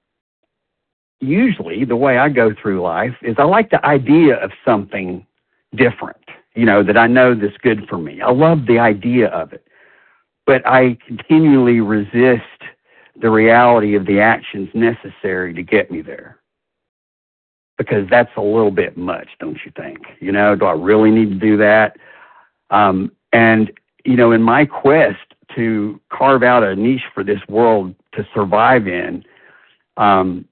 usually the way I go through life is I like the idea of something different, you know, that I know that's good for me. I love the idea of it, but I continually resist the reality of the actions necessary to get me there. Because that's a little bit much, don't you think? You know, do I really need to do that? Um, and, you know, in my quest to carve out a niche for this world to survive in, um,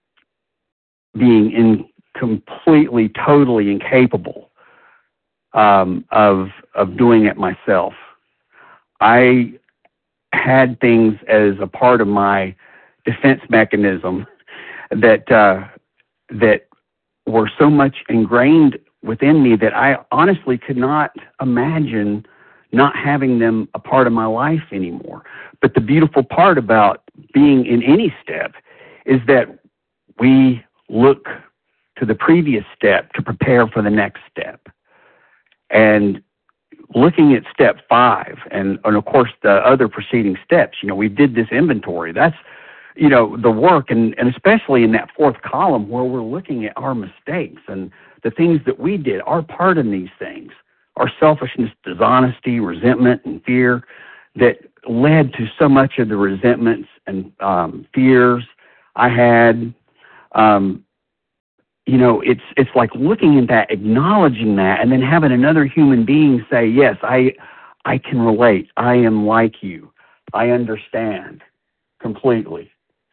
being in completely, totally incapable um, of of doing it myself, I had things as a part of my defense mechanism that uh, that were so much ingrained within me that I honestly could not imagine not having them a part of my life anymore. But the beautiful part about being in any step is that we look to the previous step to prepare for the next step. And looking at step five and, and of course the other preceding steps, you know, we did this inventory. That's, you know, the work, and, and especially in that fourth column where we're looking at our mistakes and the things that we did, our part in these things, our selfishness, dishonesty, resentment, and fear that led to so much of the resentments and um, fears I had. Um, you know, it's it's like looking at that, acknowledging that, and then having another human being say, yes, I I can relate. I am like you. I understand completely.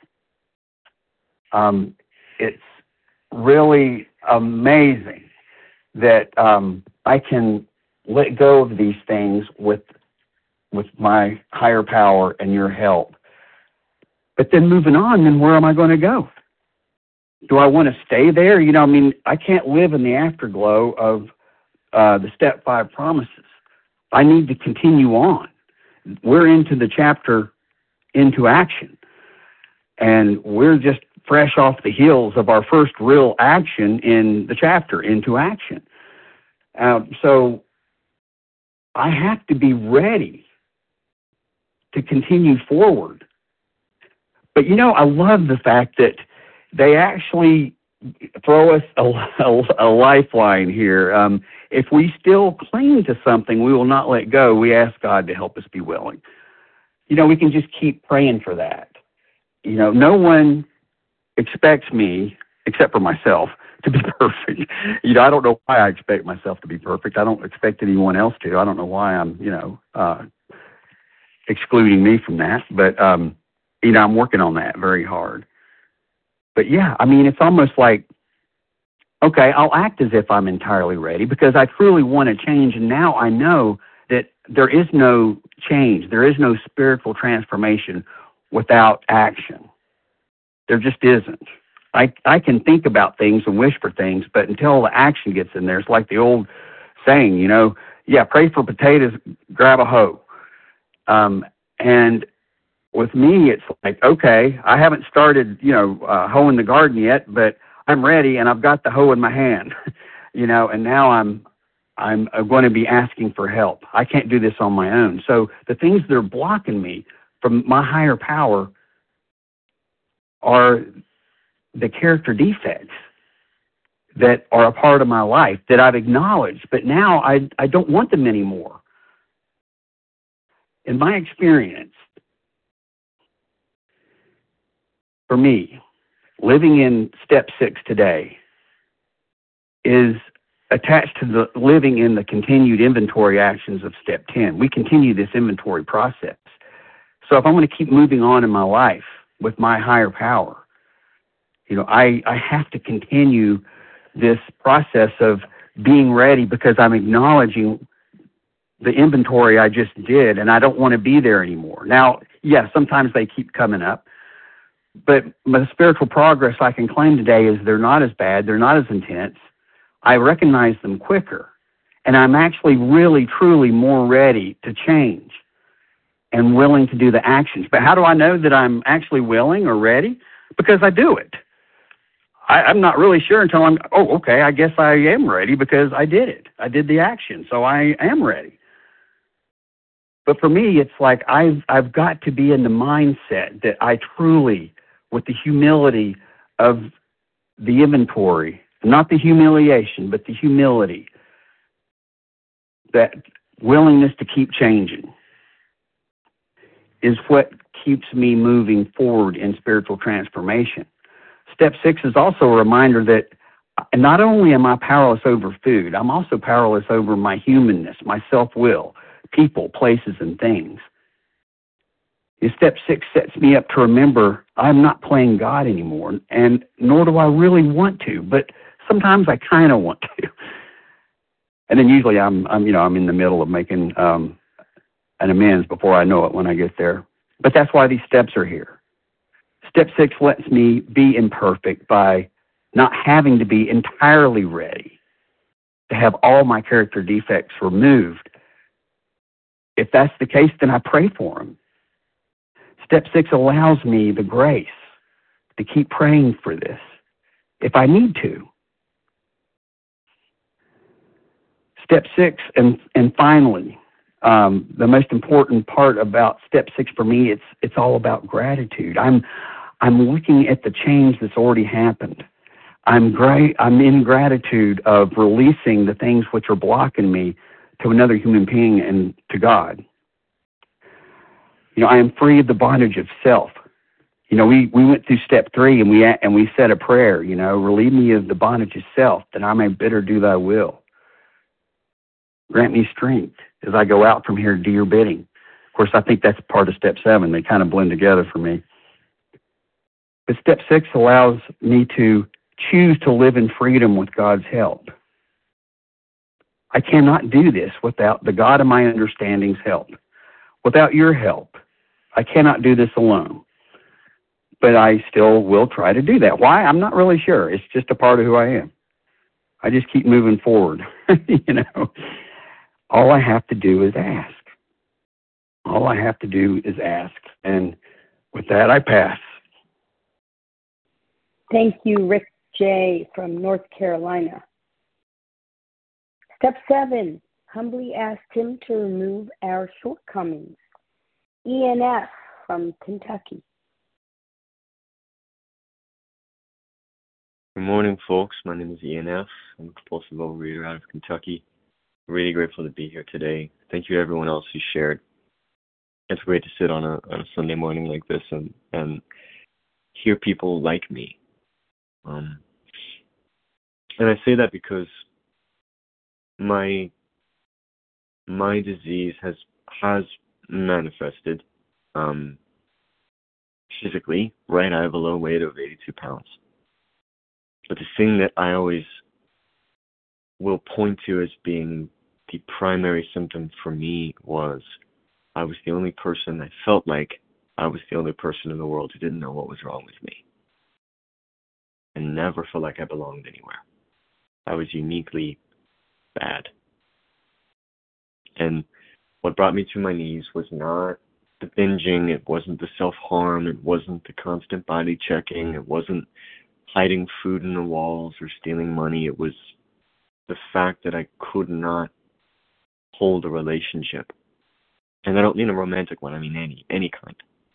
Um, it's really amazing that um, I can let go of these things with with my higher power and your help. But then moving on, then where am I going to go? Do I want to stay there? You know, I mean, I can't live in the afterglow of uh, the step five promises. I need to continue on. We're into the chapter into action, and we're just fresh off the heels of our first real action in the chapter, into action. Uh, so I have to be ready to continue forward. But, you know, I love the fact that they actually throw us a, a, a lifeline here. Um, if we still cling to something, we will not let go. We ask God to help us be willing. You know, we can just keep praying for that. You know, no one expects me, except for myself, to be perfect. You know, I don't know why I expect myself to be perfect. I don't expect anyone else to. I don't know why I'm, you know, uh, excluding me from that. But, um, you know, I'm working on that very hard. But, yeah, I mean, it's almost like okay, I'll act as if I'm entirely ready because I truly want to change. And now I know that there is no change. There is no spiritual transformation without action. There just isn't. I, I can think about things and wish for things, but until the action gets in there, it's like the old saying, you know, yeah, pray for potatoes, grab a hoe. Um, and with me, it's like, okay, I haven't started, you know, uh, hoeing the garden yet, but I'm ready and I've got the hoe in my hand, you know, and now I'm, I'm going to be asking for help. I can't do this on my own. So the things that are blocking me from my higher power are the character defects that are a part of my life that I've acknowledged, but now I, I don't want them anymore. In my experience, for me, living in step six today is attached to the living in the continued inventory actions of step ten. We continue this inventory process. So if I'm going to keep moving on in my life with my higher power, you know, I, I have to continue this process of being ready because I'm acknowledging the inventory I just did and I don't want to be there anymore. Now, yes, yeah, sometimes they keep coming up, but the spiritual progress I can claim today is they're not as bad, they're not as intense. I recognize them quicker, and I'm actually really, truly more ready to change and willing to do the actions. But how do I know that I'm actually willing or ready? Because I do it. I, I'm not really sure until I'm, oh, okay, I guess I am ready because I did it. I did the action, so I am ready. But for me, it's like I've, I've got to be in the mindset that I truly, with the humility of the inventory, not the humiliation, but the humility, that willingness to keep changing is what keeps me moving forward in spiritual transformation. Step six is also a reminder that not only am I powerless over food, I'm also powerless over my humanness, my self-will, people, places, and things. Step six sets me up to remember I'm not playing God anymore, and nor do I really want to, but sometimes I kind of want to. And then usually I'm, I'm, you know, I'm in the middle of making um, an amends before I know it when I get there. But that's why these steps are here. Step six lets me be imperfect by not having to be entirely ready to have all my character defects removed. If that's the case, then I pray for them. Step six allows me the grace to keep praying for this if I need to. Step six, and, and finally, um, the most important part about step six for me, it's it's all about gratitude. I'm I'm looking at the change that's already happened. I'm great. I'm in gratitude of releasing the things which are blocking me to another human being and to God. You know, I am free of the bondage of self. You know, we, we went through step three and we and we said a prayer, you know, relieve me of the bondage of self, that I may better do thy will. Grant me strength as I go out from here to do your bidding. Of course, I think that's part of step seven. They kind of blend together for me. But step six allows me to choose to live in freedom with God's help. I cannot do this without the God of my understanding's help. Without your help, I cannot do this alone. But I still will try to do that. Why? I'm not really sure. It's just a part of who I am. I just keep moving forward. You know, all I have to do is ask. All I have to do is ask. And with that, I pass. Thank you, Rick J. from North Carolina. Step seven, humbly ask him to remove our shortcomings. E N F from Kentucky. Good morning, folks. My name is E N F. I'm a compulsive overeater out of Kentucky. Really grateful to be here today. Thank you to everyone else who shared. It's great to sit on a on a Sunday morning like this and, and hear people like me. Um, and I say that because my my disease has has manifested um, physically. Right, I have a low weight of eighty-two pounds. But the thing that I always will point to as being the primary symptom for me was I was the only person, I felt like I was the only person in the world who didn't know what was wrong with me. And never felt like I belonged anywhere. I was uniquely bad. And what brought me to my knees was not the binging, it wasn't the self-harm, it wasn't the constant body checking, it wasn't hiding food in the walls or stealing money. It was the fact that I could not hold a relationship. And I don't mean a romantic one, I mean any any kind.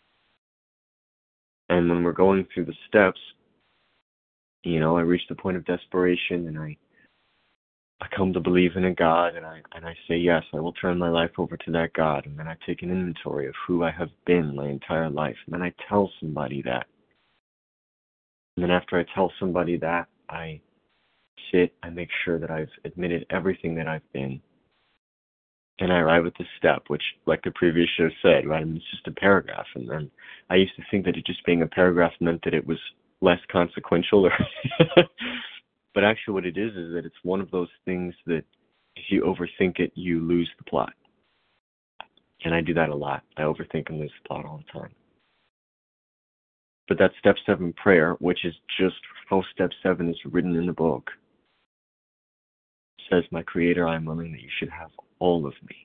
And when we're going through the steps, you know, I reach the point of desperation and I I come to believe in a God, and I and I say, yes, I will turn my life over to that God. And then I take an inventory of who I have been my entire life. And then I tell somebody that. And then after I tell somebody that, I sit, I make sure that I've admitted everything that I've been. And I arrive at this step, which, like the previous show said, right, I mean, it's just a paragraph. And then I used to think that it just being a paragraph meant that it was less consequential. Or but actually what it is is that it's one of those things that if you overthink it, you lose the plot. And I do that a lot. I overthink and lose the plot all the time. But that step seven prayer, which is just how step seven is written in the book, says, my Creator, I am willing that you should have all of me.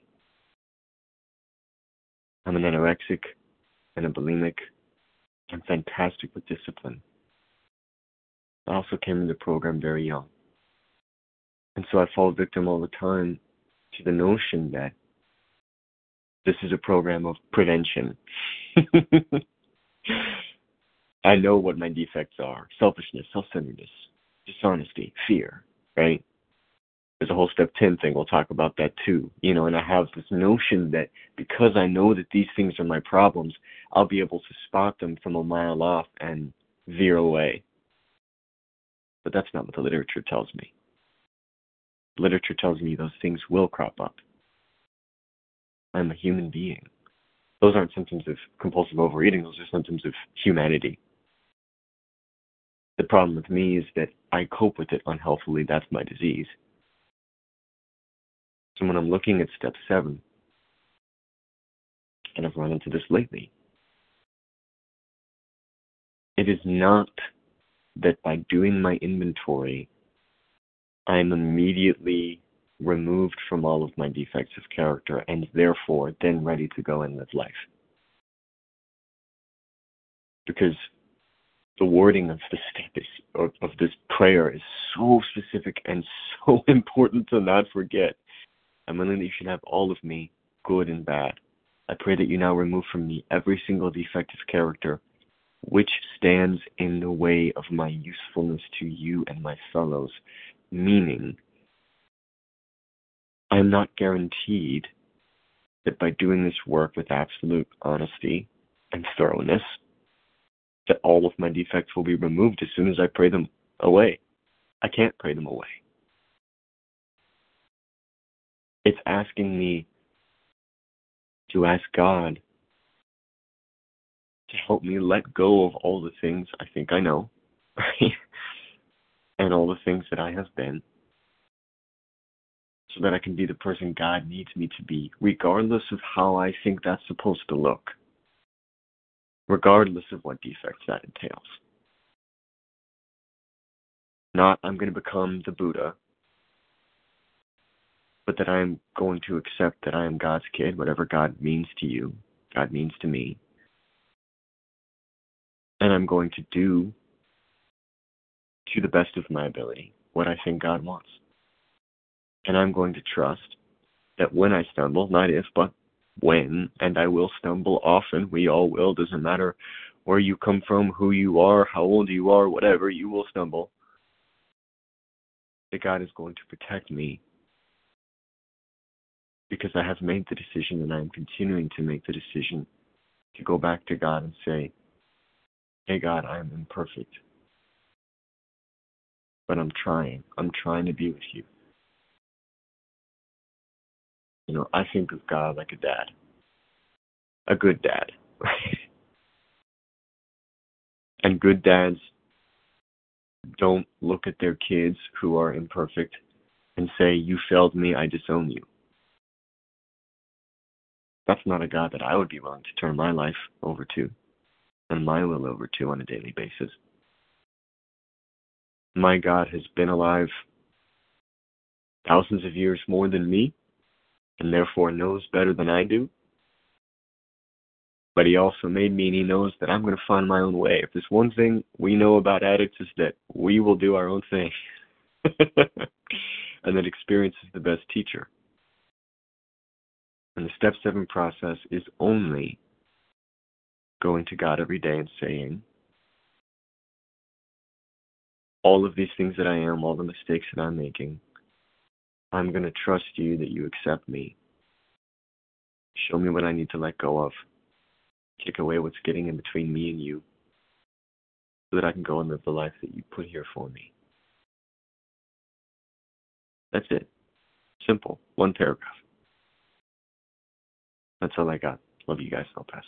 I'm an anorexic and a bulimic. I'm fantastic with discipline. I also came into the program very young. And so I fall victim all the time to the notion that this is a program of prevention. I know what my defects are. Selfishness, self-centeredness, dishonesty, fear, right? There's a whole step ten thing. We'll talk about that too. You know, and I have this notion that because I know that these things are my problems, I'll be able to spot them from a mile off and veer away. But that's not what the literature tells me. Literature tells me those things will crop up. I'm a human being. Those aren't symptoms of compulsive overeating. Those are symptoms of humanity. The problem with me is that I cope with it unhealthily. That's my disease. So when I'm looking at step seven, and I've run into this lately, it is not that by doing my inventory, I'm immediately removed from all of my defects of character and therefore then ready to go and live life. Because the wording of the step is, of, of this prayer is so specific and so important to not forget. I'm willing that you should have all of me, good and bad. I pray that you now remove from me every single defect of character which stands in the way of my usefulness to you and my fellows, meaning I'm not guaranteed that by doing this work with absolute honesty and thoroughness, that all of my defects will be removed as soon as I pray them away. I can't pray them away. It's asking me to ask God to help me let go of all the things I think I know, right? And all the things that I have been, so that I can be the person God needs me to be, regardless of how I think that's supposed to look, regardless of what defects that entails. Not I'm going to become the Buddha, but that I'm going to accept that I am God's kid, whatever God means to you, God means to me. And I'm going to do, to the best of my ability, what I think God wants. And I'm going to trust that when I stumble, not if, but when, and I will stumble often, we all will, doesn't matter where you come from, who you are, how old you are, whatever, you will stumble. That God is going to protect me because I have made the decision and I am continuing to make the decision to go back to God and say, hey God, I am imperfect, but I'm trying. I'm trying to be with you. You know, I think of God like a dad, a good dad, right? And good dads don't look at their kids who are imperfect and say, you failed me, I disown you. That's not a God that I would be willing to turn my life over to and my will over to on a daily basis. My God has been alive thousands of years more than me, and therefore knows better than I do. But he also made me, and he knows that I'm going to find my own way. If there's one thing we know about addicts, is that we will do our own thing. And that experience is the best teacher. And the step seven process is only going to God every day and saying, all of these things that I am, all the mistakes that I'm making, I'm going to trust you that you accept me. Show me what I need to let go of. Take away what's getting in between me and you, so that I can go and live the life that you put here for me. That's it. Simple. One paragraph. That's all I got. Love you guys. I'll pass.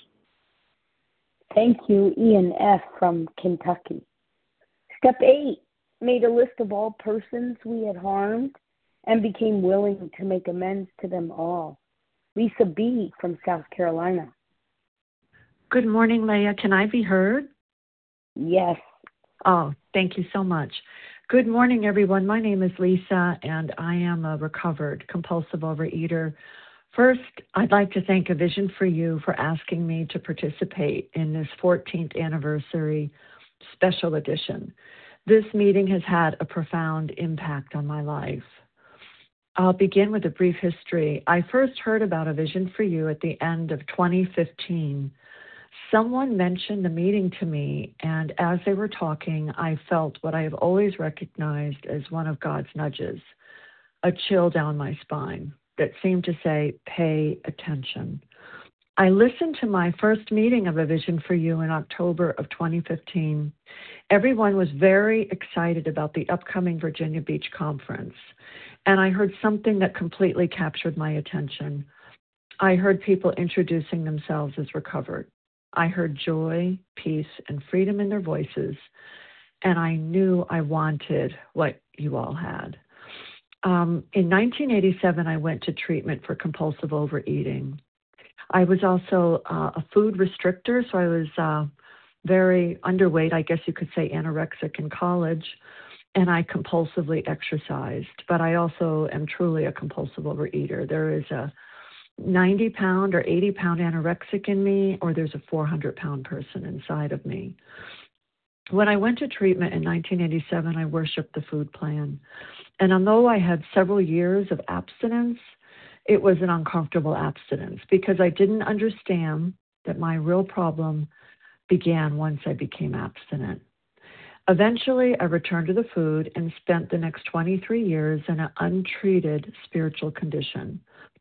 Thank you, Ian F. from Kentucky. Step eight, made a list of all persons we had harmed and became willing to make amends to them all. Lisa B. from South Carolina. Good morning, Leah. Can I be heard? Yes. Oh, thank you so much. Good morning, everyone. My name is Lisa, and I am a recovered compulsive overeater. First, I'd like to thank A Vision for You for asking me to participate in this fourteenth anniversary special edition. This meeting has had a profound impact on my life. I'll begin with a brief history. I first heard about A Vision for You at the end of twenty fifteen. Someone mentioned the meeting to me, and as they were talking, I felt what I have always recognized as one of God's nudges, a chill down my spine that seemed to say, pay attention. I listened to my first meeting of A Vision for You in October of twenty fifteen. Everyone was very excited about the upcoming Virginia Beach conference, and I heard something that completely captured my attention. I heard people introducing themselves as recovered. I heard joy, peace, and freedom in their voices, and I knew I wanted what you all had. Um, in nineteen eighty-seven, I went to treatment for compulsive overeating. I was also uh, a food restrictor, so I was uh, very underweight, I guess you could say anorexic in college, and I compulsively exercised. But I also am truly a compulsive overeater. There is a ninety pound or eighty pound anorexic in me, or there's a four hundred pound person inside of me. When I went to treatment in nineteen eighty-seven, I worshiped the food plan. And although I had several years of abstinence, it was an uncomfortable abstinence because I didn't understand that my real problem began once I became abstinent. Eventually, I returned to the food and spent the next twenty-three years in an untreated spiritual condition.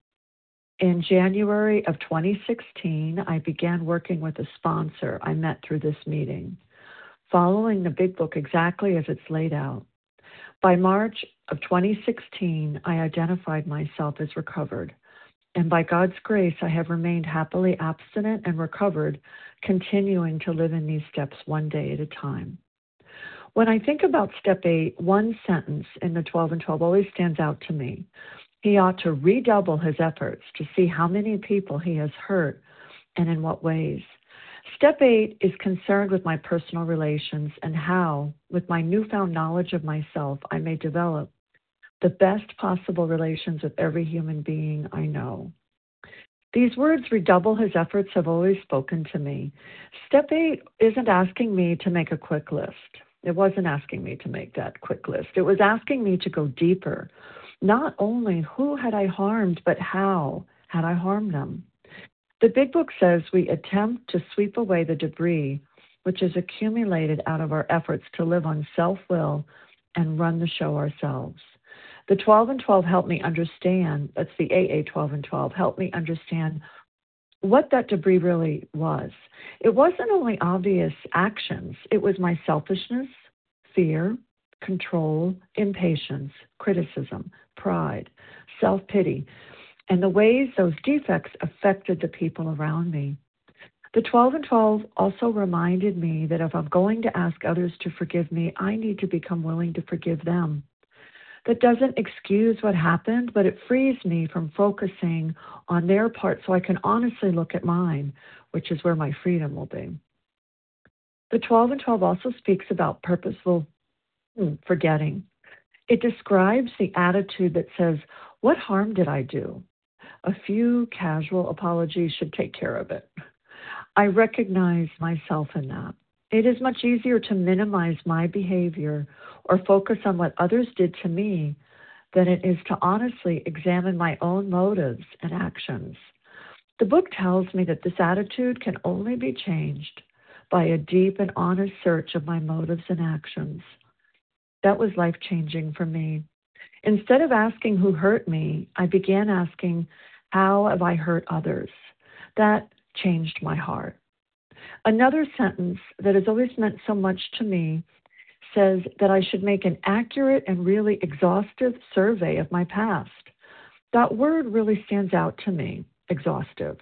In January of twenty sixteen, I began working with a sponsor I met through this meeting, following the big book exactly as it's laid out. By March of twenty sixteen, I identified myself as recovered, and by God's grace, I have remained happily abstinent and recovered, continuing to live in these steps one day at a time. When I think about step eight, one sentence in the twelve and twelve always stands out to me. He ought to redouble his efforts to see how many people he has hurt and in what ways. Step eight is concerned with my personal relations and how, with my newfound knowledge of myself, I may develop the best possible relations with every human being I know. These words, redouble his efforts, have always spoken to me. Step eight isn't asking me to make a quick list. It wasn't asking me to make that quick list. It was asking me to go deeper. Not only who had I harmed, but how had I harmed them? The big book says we attempt to sweep away the debris which is accumulated out of our efforts to live on self-will and run the show ourselves. The twelve and twelve help me understand, that's the A A twelve and twelve, help me understand what that debris really was. It wasn't only obvious actions, it was my selfishness, fear, control, impatience, criticism, pride, self-pity, and the ways those defects affected the people around me. The twelve and twelve also reminded me that if I'm going to ask others to forgive me, I need to become willing to forgive them. That doesn't excuse what happened, but it frees me from focusing on their part so I can honestly look at mine, which is where my freedom will be. The twelve and twelve also speaks about purposeful hmm, forgetting. It describes the attitude that says, what harm did I do? A few casual apologies should take care of it. I recognize myself in that. It is much easier to minimize my behavior or focus on what others did to me than it is to honestly examine my own motives and actions. The book tells me that this attitude can only be changed by a deep and honest search of my motives and actions. That was life-changing for me. Instead of asking who hurt me, I began asking, how have I hurt others? That changed my heart. Another sentence that has always meant so much to me says that I should make an accurate and really exhaustive survey of my past. That word really stands out to me, exhaustive.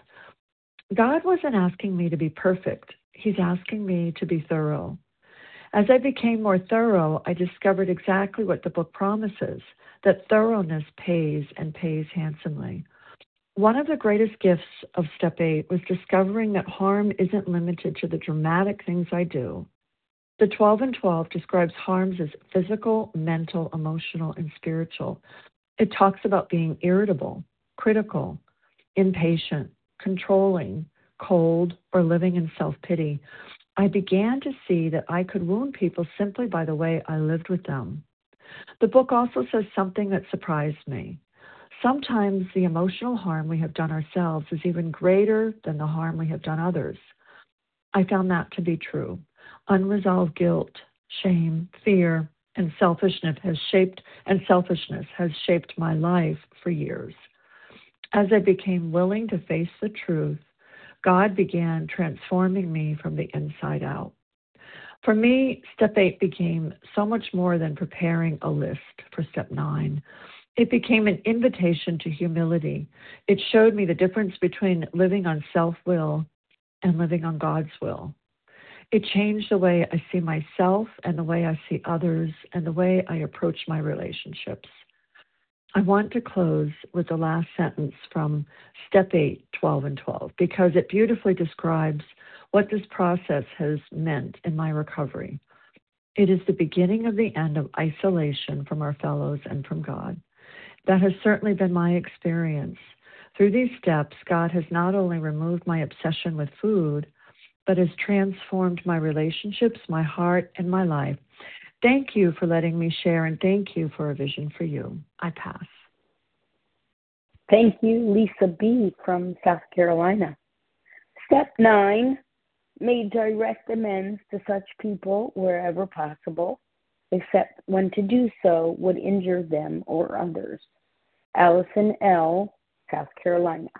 God wasn't asking me to be perfect. He's asking me to be thorough. As I became more thorough, I discovered exactly what the book promises, that thoroughness pays and pays handsomely. One of the greatest gifts of Step eight was discovering that harm isn't limited to the dramatic things I do. The twelve and twelve describes harms as physical, mental, emotional, and spiritual. It talks about being irritable, critical, impatient, controlling, cold, or living in self-pity. I began to see that I could wound people simply by the way I lived with them. The book also says something that surprised me. Sometimes the emotional harm we have done ourselves is even greater than the harm we have done others. I found that to be true. Unresolved guilt, shame, fear, and selfishness has shaped and selfishness has shaped my life for years. As I became willing to face the truth, God began transforming me from the inside out. For me, Step eight became so much more than preparing a list for Step nine. It became an invitation to humility. It showed me the difference between living on self-will and living on God's will. It changed the way I see myself and the way I see others and the way I approach my relationships. I want to close with the last sentence from Step eight, twelve and twelve, because it beautifully describes what this process has meant in my recovery. It is the beginning of the end of isolation from our fellows and from God. That has certainly been my experience. Through these steps, God has not only removed my obsession with food, but has transformed my relationships, my heart, and my life. Thank you for letting me share, and thank you for A Vision for You. I pass. Thank you, Lisa B. from South Carolina. Step nine, made direct amends to such people wherever possible, except when to do so would injure them or others. Allison L., South Carolina.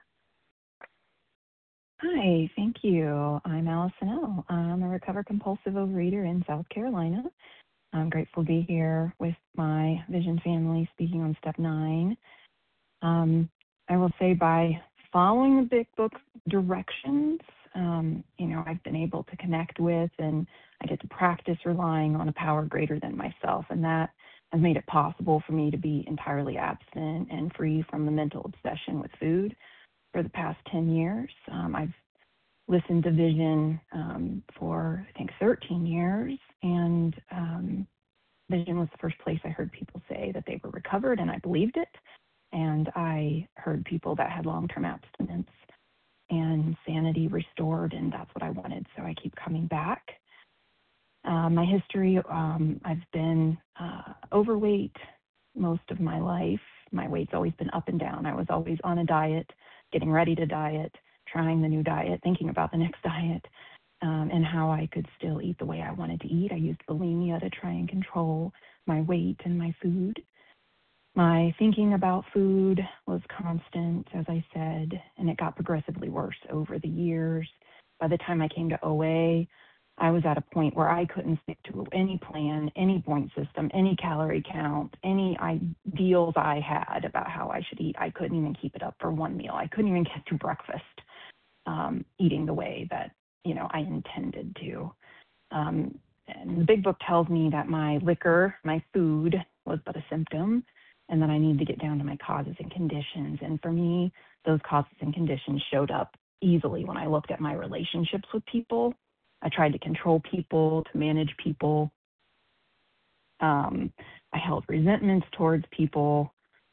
Hi, thank you. I'm Allison L. I'm a recovered compulsive overeater in South Carolina. I'm grateful to be here with my Vision family speaking on Step nine. Um, I will say by following the Big Book directions, um, you know, I've been able to connect with and I get to practice relying on a power greater than myself, and that has made it possible for me to be entirely abstinent and free from the mental obsession with food for the past ten years. Um, I've listened to Vision um, for, I think, thirteen years, and um, Vision was the first place I heard people say that they were recovered, and I believed it. And I heard people that had long-term abstinence and sanity restored, and that's what I wanted, so I keep coming back. Uh, my history, um, I've been uh, overweight most of my life. My weight's always been up and down. I was always on a diet, getting ready to diet, trying the new diet, thinking about the next diet, um, and how I could still eat the way I wanted to eat. I used bulimia to try and control my weight and my food. My thinking about food was constant, as I said, and it got progressively worse over the years. By the time I came to O A, I was at a point where I couldn't stick to any plan, any point system, any calorie count, any ideals I had about how I should eat. I couldn't even keep it up for one meal. I couldn't even get to breakfast um, eating the way that, you know, I intended to. Um, and the Big Book tells me that my liquor, my food, was but a symptom, and that I need to get down to my causes and conditions. And for me, those causes and conditions showed up easily when I looked at my relationships with people. I tried to control people, to manage people. Um, I held resentments towards people.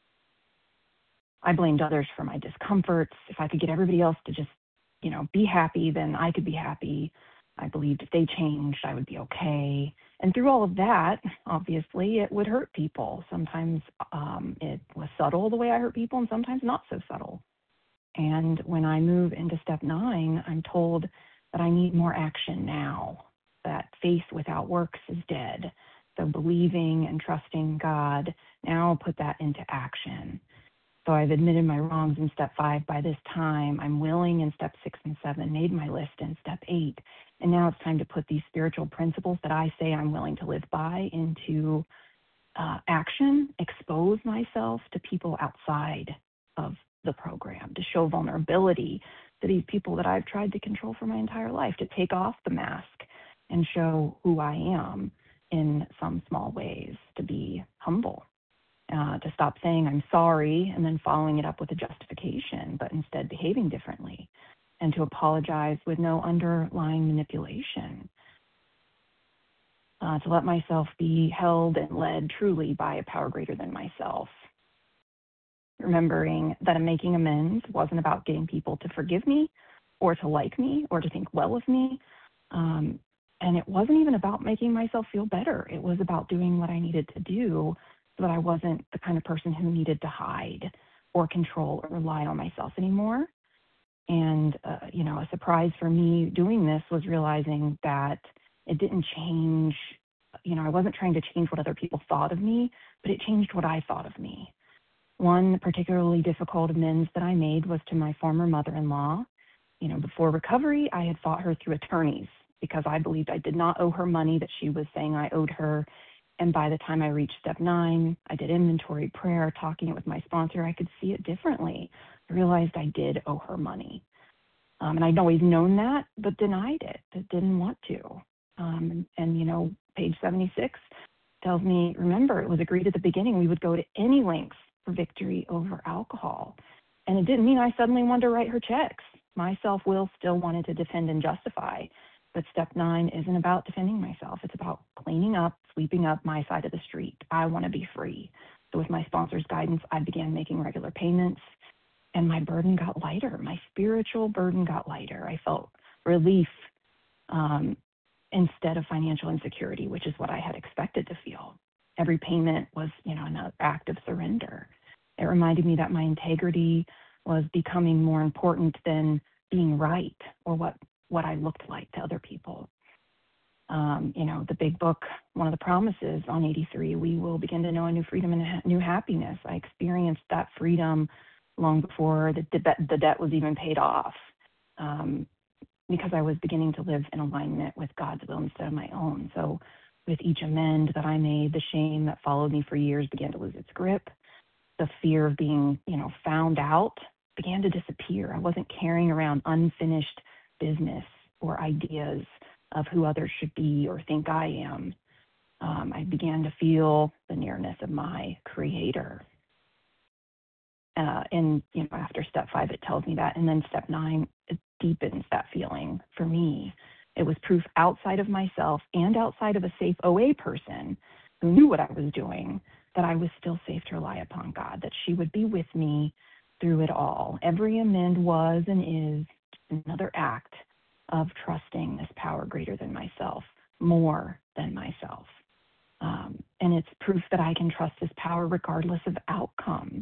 I blamed others for my discomforts. If I could get everybody else to just, you know, be happy, then I could be happy. I believed if they changed, I would be okay. And through all of that, obviously, it would hurt people. Sometimes um, it was subtle the way I hurt people, and sometimes not so subtle. And when I move into step nine, I'm told that I need more action now, that faith without works is dead. So believing and trusting God, now I'll put that into action. So I've admitted my wrongs in step five by this time. I'm willing in step six and seven, made my list in step eight. And now it's time to put these spiritual principles that I say I'm willing to live by into uh, action, expose myself to people outside of the program, to show vulnerability to these people that I've tried to control for my entire life, to take off the mask and show who I am in some small ways, to be humble. Uh, to stop saying I'm sorry and then following it up with a justification, but instead behaving differently, and to apologize with no underlying manipulation. Uh, to let myself be held and led truly by a power greater than myself. Remembering that making amends wasn't about getting people to forgive me or to like me or to think well of me. Um, and it wasn't even about making myself feel better. It was about doing what I needed to do so that I wasn't the kind of person who needed to hide or control or rely on myself anymore. And, uh, you know, a surprise for me doing this was realizing that it didn't change, you know, I wasn't trying to change what other people thought of me, but it changed what I thought of me. One particularly difficult amends that I made was to my former mother-in-law. You know, before recovery, I had fought her through attorneys because I believed I did not owe her money that she was saying I owed her. And by the time I reached step nine, I did inventory prayer, talking it with my sponsor, I could see it differently. I realized I did owe her money. Um, and I'd always known that, but denied it, but didn't want to. Um, and, and, you know, page seventy-six tells me, remember, it was agreed at the beginning we would go to any lengths for victory over alcohol. And it didn't mean I suddenly wanted to write her checks. My self-will still wanted to defend and justify. But step nine isn't about defending myself. It's about cleaning up, sweeping up my side of the street. I want to be free. So with my sponsor's guidance, I began making regular payments, and my burden got lighter. My spiritual burden got lighter. I felt relief um, instead of financial insecurity, which is what I had expected to feel. Every payment was, you know, an act of surrender. It reminded me that my integrity was becoming more important than being right or what what I looked like to other people. Um, you know, the big book, one of the promises on eighty-three, we will begin to know a new freedom and a ha- new happiness. I experienced that freedom long before the, the, the debt was even paid off, um, because I was beginning to live in alignment with God's will instead of my own. So with each amend that I made, the shame that followed me for years began to lose its grip. The fear of being, you know, found out began to disappear. I wasn't carrying around unfinished business or ideas of who others should be or think I am. Um, I began to feel the nearness of my Creator. Uh, and, you know, after step five, it tells me that. And then step nine, it deepens that feeling for me. It was proof outside of myself and outside of a safe O A person who knew what I was doing, that I was still safe to rely upon God, that she would be with me through it all. Every amend was and is another act of trusting this power greater than myself, more than myself. Um, and it's proof that I can trust this power regardless of outcomes.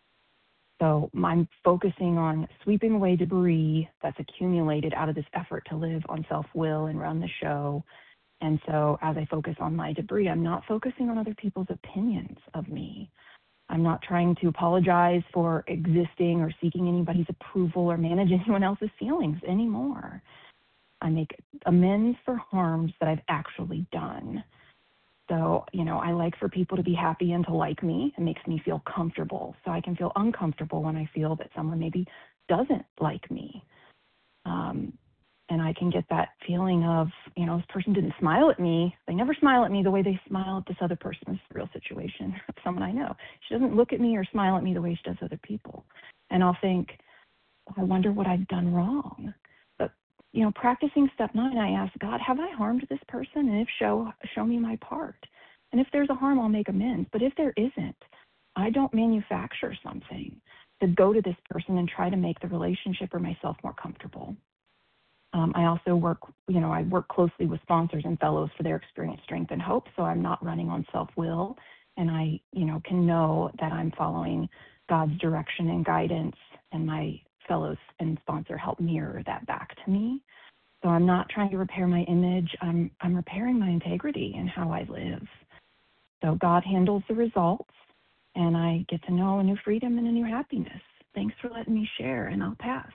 So I'm focusing on sweeping away debris that's accumulated out of this effort to live on self-will and run the show. And so as I focus on my debris, I'm not focusing on other people's opinions of me. I'm not trying to apologize for existing or seeking anybody's approval or manage anyone else's feelings anymore. I make amends for harms that I've actually done. So, you know, I like for people to be happy and to like me. It makes me feel comfortable. So I can feel uncomfortable when I feel that someone maybe doesn't like me. Um, and I can get that feeling of you know, this person didn't smile at me. They never smile at me the way they smile at this other person. This is a real situation of someone I know. She doesn't look at me or smile at me the way she does other people. And I'll think, I wonder what I've done wrong. But, you know, practicing step nine, I ask God, have I harmed this person? And if so, show me my part. And if there's a harm, I'll make amends. But if there isn't, I don't manufacture something to go to this person and try to make the relationship or myself more comfortable. Um, I also work, you know, I work closely with sponsors and fellows for their experience, strength, and hope. So I'm not running on self-will, and I, you know, can know that I'm following God's direction and guidance, and my fellows and sponsor help mirror that back to me. So I'm not trying to repair my image. I'm I'm repairing my integrity and how I live. So God handles the results, and I get to know a new freedom and a new happiness. Thanks for letting me share, and I'll pass.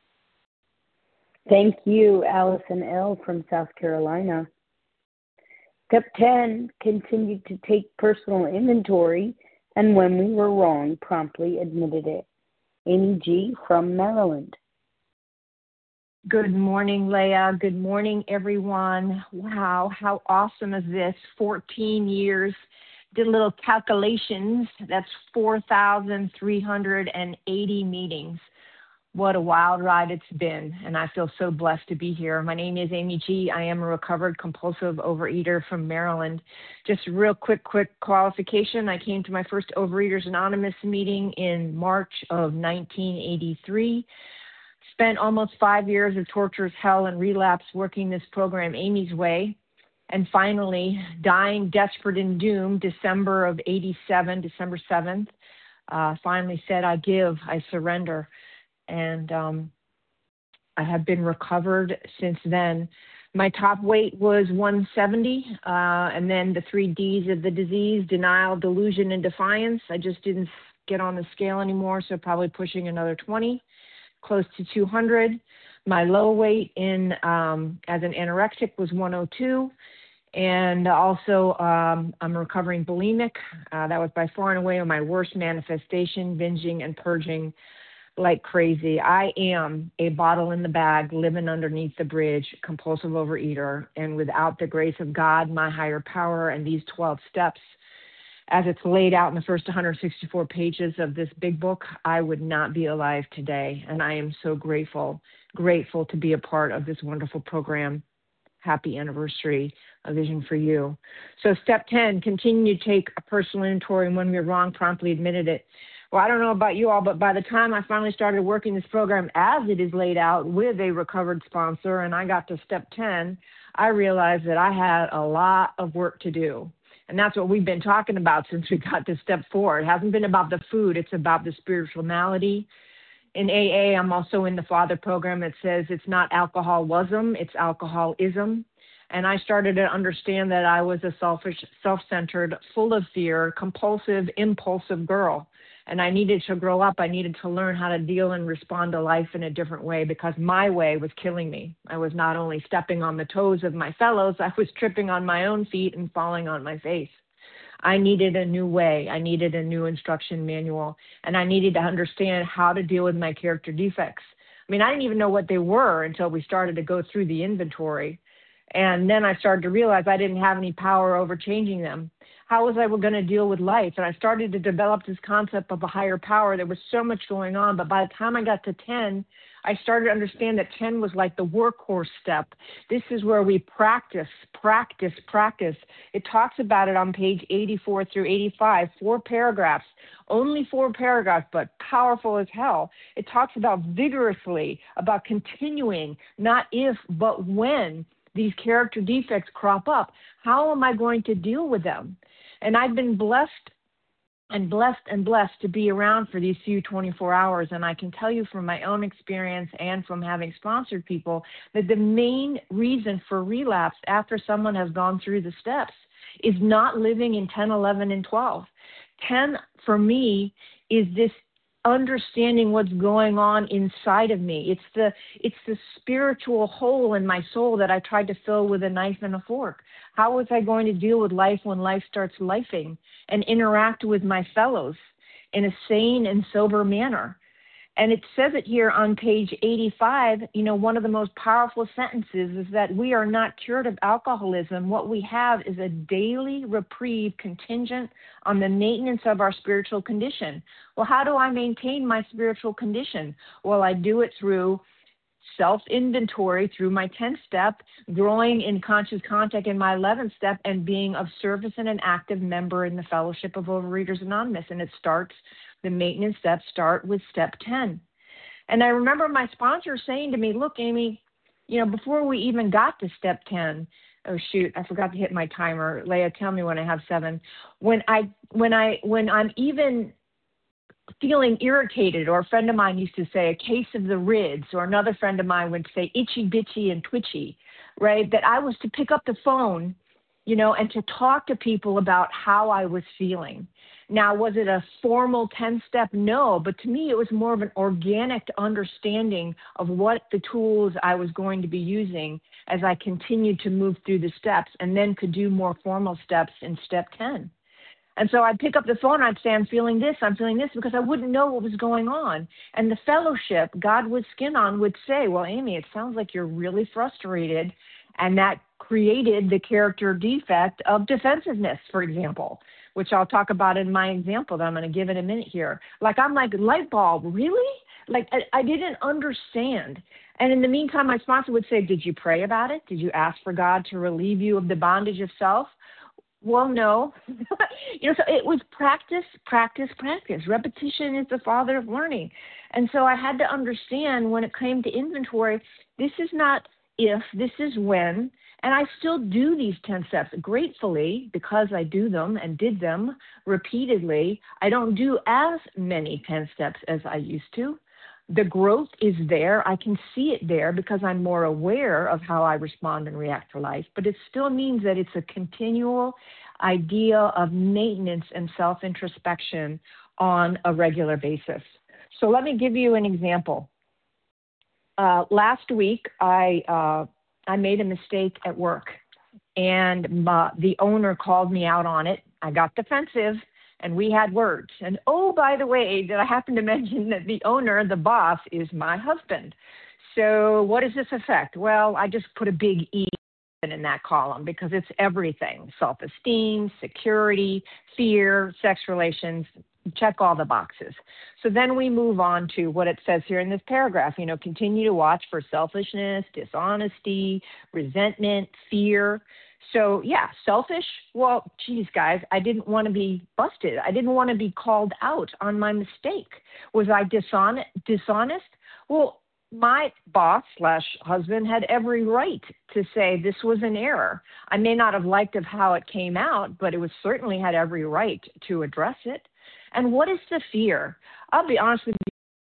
Thank you, Allison L. from South Carolina. Step ten, continued to take personal inventory, and when we were wrong, promptly admitted it. Amy G. from Maryland. Good morning, Leah. Good morning, everyone. Wow, how awesome is this? fourteen years. Did little calculations. That's four thousand three hundred eighty meetings. What a wild ride it's been, and I feel so blessed to be here. My name is Amy G. I am a recovered compulsive overeater from Maryland. Just real quick, quick qualification. I came to my first Overeaters Anonymous meeting in March of nineteen eighty-three. Spent almost five years of torturous hell and relapse working this program Amy's way. And finally, dying desperate and doomed, December of eighty-seven, December seventh, uh, finally said, I give, I surrender. And um, I have been recovered since then. My top weight was one seventy, uh, and then the three Ds of the disease, denial, delusion, and defiance. I just didn't get on the scale anymore, so probably pushing another twenty, close to two hundred. My low weight in um, as an anorexic was one oh two. And also, um, I'm a recovering bulimic. Uh, that was by far and away my worst manifestation, binging and purging like crazy. I am a bottle in the bag, living underneath the bridge, compulsive overeater. And without the grace of God, my higher power, and these twelve steps, as it's laid out in the first one hundred sixty-four pages of this big book, I would not be alive today. And I am so grateful, grateful to be a part of this wonderful program. Happy anniversary, A Vision for You. So step ten, continue to take a personal inventory, and when we're wrong, promptly admitted it. Well, I don't know about you all, but by the time I finally started working this program as it is laid out with a recovered sponsor, and I got to step ten, I realized that I had a lot of work to do. And that's what we've been talking about since we got to step four. It hasn't been about the food. It's about the spiritual malady. In A A, I'm also in the Father program that says it's not alcoholism, it's alcoholism. And I started to understand that I was a selfish, self-centered, full of fear, compulsive, impulsive girl. And I needed to grow up. I needed to learn how to deal and respond to life in a different way, because my way was killing me. I was not only stepping on the toes of my fellows, I was tripping on my own feet and falling on my face. I needed a new way. I needed a new instruction manual, and I needed to understand how to deal with my character defects. I mean, I didn't even know what they were until we started to go through the inventory. And then I started to realize I didn't have any power over changing them. How was I going to deal with life? And I started to develop this concept of a higher power. There was so much going on, but by the time I got to ten, I started to understand that ten was like the workhorse step. This is where we practice, practice, practice. It talks about it on page eighty-four through eighty-five, four paragraphs, only four paragraphs, but powerful as hell. It talks about vigorously, about continuing, not if, but when these character defects crop up. How am I going to deal with them? And I've been blessed and blessed and blessed to be around for these few twenty-four hours. And I can tell you from my own experience and from having sponsored people that the main reason for relapse after someone has gone through the steps is not living in ten, eleven, and twelve. ten for me is this understanding what's going on inside of me. It's the it's the spiritual hole in my soul that I tried to fill with a knife and a fork. How was I going to deal with life when life starts lifing and interact with my fellows in a sane and sober manner? And it says it here on page eighty-five, you know, one of the most powerful sentences is that we are not cured of alcoholism. What we have is a daily reprieve contingent on the maintenance of our spiritual condition. Well, how do I maintain my spiritual condition? Well, I do it through self-inventory, through my tenth step, growing in conscious contact in my eleventh step, and being of service and an active member in the Fellowship of Overeaters Anonymous. And it starts, the maintenance steps start with step ten. And I remember my sponsor saying to me, look, Amy, you know, before we even got to step ten, oh shoot, I forgot to hit my timer. Leah, tell me when I have seven. When I, when I, when I'm even feeling irritated, or a friend of mine used to say a case of the rids, or another friend of mine would say itchy bitchy and twitchy, right? That I was to pick up the phone, you know, and to talk to people about how I was feeling. Now, was it a formal ten-step? No, but to me, it was more of an organic understanding of what the tools I was going to be using as I continued to move through the steps, and then could do more formal steps in step ten. And so I'd pick up the phone, I'd say, I'm feeling this, I'm feeling this, because I wouldn't know what was going on. And the fellowship, God with skin on, would say, well, Amy, it sounds like you're really frustrated. And that created the character defect of defensiveness, for example, which I'll talk about in my example that I'm going to give in a minute here. Like, I'm like, light bulb, really? Like, I, I didn't understand. And in the meantime, my sponsor would say, did you pray about it? Did you ask for God to relieve you of the bondage of self? Well, no. you know, so it was practice, practice, practice. Repetition is the father of learning. And so I had to understand, when it came to inventory, this is not if, this is when. And I still do these ten steps gratefully, because I do them and did them repeatedly. I don't do as many ten steps as I used to. The growth is there. I can see it there because I'm more aware of how I respond and react to life. But it still means that it's a continual idea of maintenance and self-introspection on a regular basis. So let me give you an example. Uh, last week, I uh, I made a mistake at work, and my, the owner called me out on it. I got defensive, and we had words. And oh, by the way, did I happen to mention that the owner, the boss, is my husband? So what does this affect? Well, I just put a big E in that column because it's everything: self-esteem, security, fear, sex relations. Check all the boxes. So then we move on to what it says here in this paragraph. You know, continue to watch for selfishness, dishonesty, resentment, fear. So yeah, selfish. Well, geez, guys, I didn't want to be busted. I didn't want to be called out on my mistake. Was I dishonest? Dishonest? Well, my boss slash husband had every right to say this was an error. I may not have liked of how it came out, but it was certainly had every right to address it. And what is the fear? I'll be honest with you.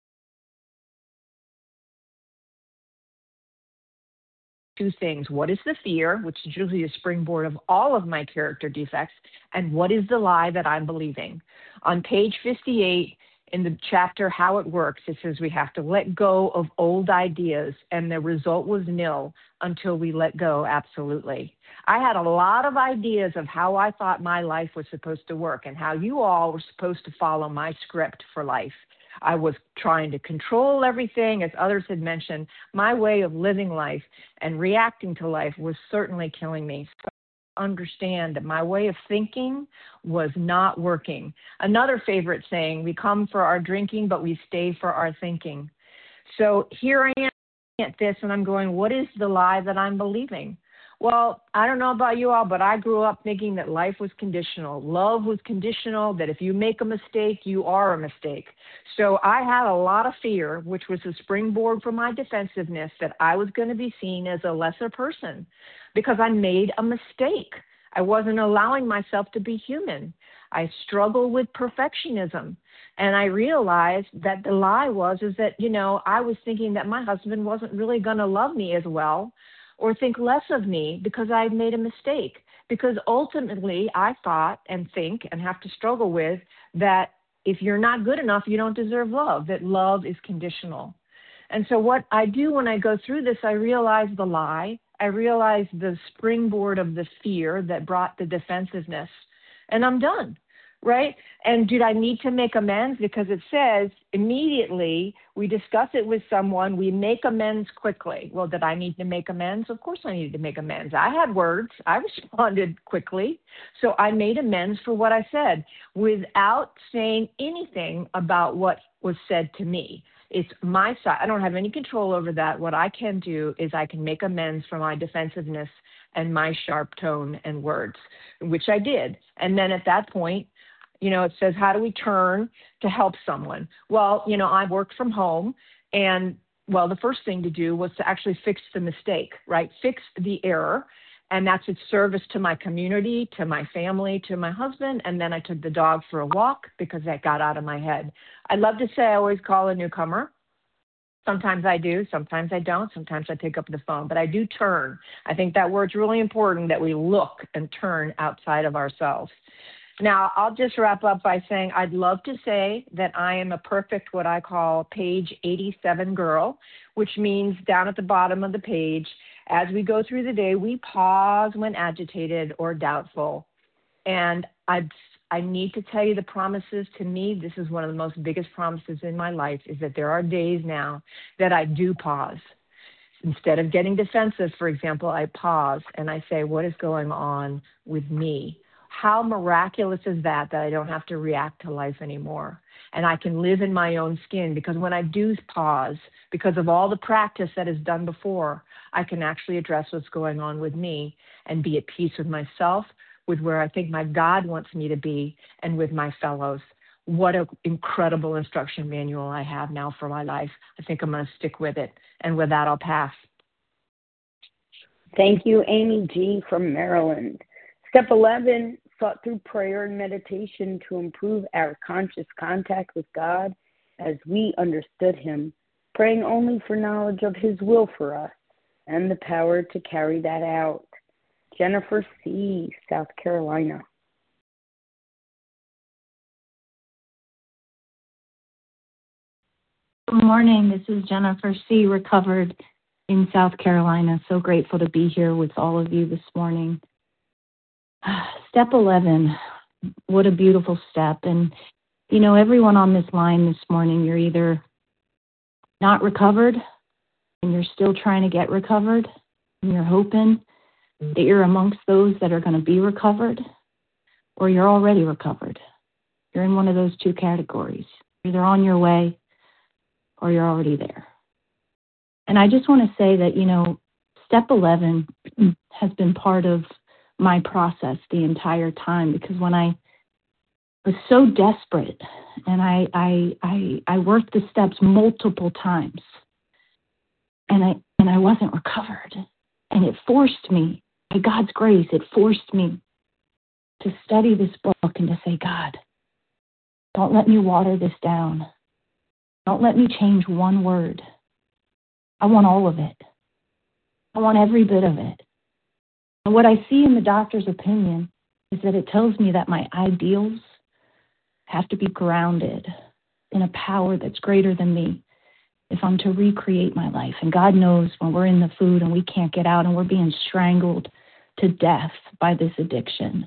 Two things. What is the fear, which is usually a springboard of all of my character defects, and what is the lie that I'm believing? On page fifty-eight, in the chapter How It Works, it says we have to let go of old ideas, and the result was nil until we let go absolutely. I had a lot of ideas of how I thought my life was supposed to work and how you all were supposed to follow my script for life. I was trying to control everything, as others had mentioned. My way of living life and reacting to life was certainly killing me. So understand that my way of thinking was not working. Another favorite saying, we come for our drinking, but we stay for our thinking. So here I am at this, and I'm going, what is the lie that I'm believing? Well, I don't know about you all, but I grew up thinking that life was conditional. Love was conditional, that if you make a mistake, you are a mistake. So I had a lot of fear, which was a springboard for my defensiveness, that I was going to be seen as a lesser person because I made a mistake. I wasn't allowing myself to be human. I struggled with perfectionism. And I realized that the lie was, is that, you know, I was thinking that my husband wasn't really going to love me as well, or think less of me because I had made a mistake. Because ultimately, I thought and think and have to struggle with that if you're not good enough, you don't deserve love, that love is conditional. And so what I do when I go through this, I realize the lie. I realize the springboard of the fear that brought the defensiveness, and I'm done. right? And did I need to make amends? Because it says immediately we discuss it with someone, we make amends quickly. Well, did I need to make amends? Of course I needed to make amends. I had words. I responded quickly. So I made amends for what I said without saying anything about what was said to me. It's my side. I don't have any control over that. What I can do is I can make amends for my defensiveness and my sharp tone and words, which I did. And then at that point, you know, it says, how do we turn to help someone? Well, you know, I worked from home, and, well, the first thing to do was to actually fix the mistake, right? Fix the error. And that's its service to my community, to my family, to my husband. And then I took the dog for a walk because that got out of my head. I love to say I always call a newcomer. Sometimes I do. Sometimes I don't. Sometimes I pick up the phone. But I do turn. I think that word's really important, that we look and turn outside of ourselves. Now, I'll just wrap up by saying I'd love to say that I am a perfect, what I call page eighty-seven girl, which means down at the bottom of the page, as we go through the day, we pause when agitated or doubtful. And I I need to tell you the promises to me. This is one of the most biggest promises in my life, is that there are days now that I do pause. Instead of getting defensive, for example, I pause and I say, what is going on with me? How miraculous is that, that I don't have to react to life anymore? And I can live in my own skin, because when I do pause, because of all the practice that is done before, I can actually address what's going on with me and be at peace with myself, with where I think my God wants me to be, and with my fellows. What an incredible instruction manual I have now for my life. I think I'm going to stick with it. And with that, I'll pass. Thank you, Amy G. from Maryland. Step eleven, sought through prayer and meditation to improve our conscious contact with God as we understood Him, praying only for knowledge of His will for us and the power to carry that out. Jennifer C., South Carolina. Good morning. This is Jennifer C., recovered in South Carolina. So grateful to be here with all of you this morning. Step eleven, what a beautiful step. And, you know, everyone on this line this morning, you're either not recovered and you're still trying to get recovered, and you're hoping that you're amongst those that are going to be recovered, or you're already recovered. You're in one of those two categories. You're either on your way or you're already there. And I just want to say that, you know, step eleven has been part of my process the entire time, because when I was so desperate and I I I, I worked the steps multiple times, and I and I wasn't recovered, and it forced me, by God's grace, it forced me to study this book and to say, God, don't let me water this down. Don't let me change one word. I want all of it. I want every bit of it. And what I see in the doctor's opinion is that it tells me that my ideals have to be grounded in a power that's greater than me if I'm to recreate my life. And God knows when we're in the food and we can't get out and we're being strangled to death by this addiction,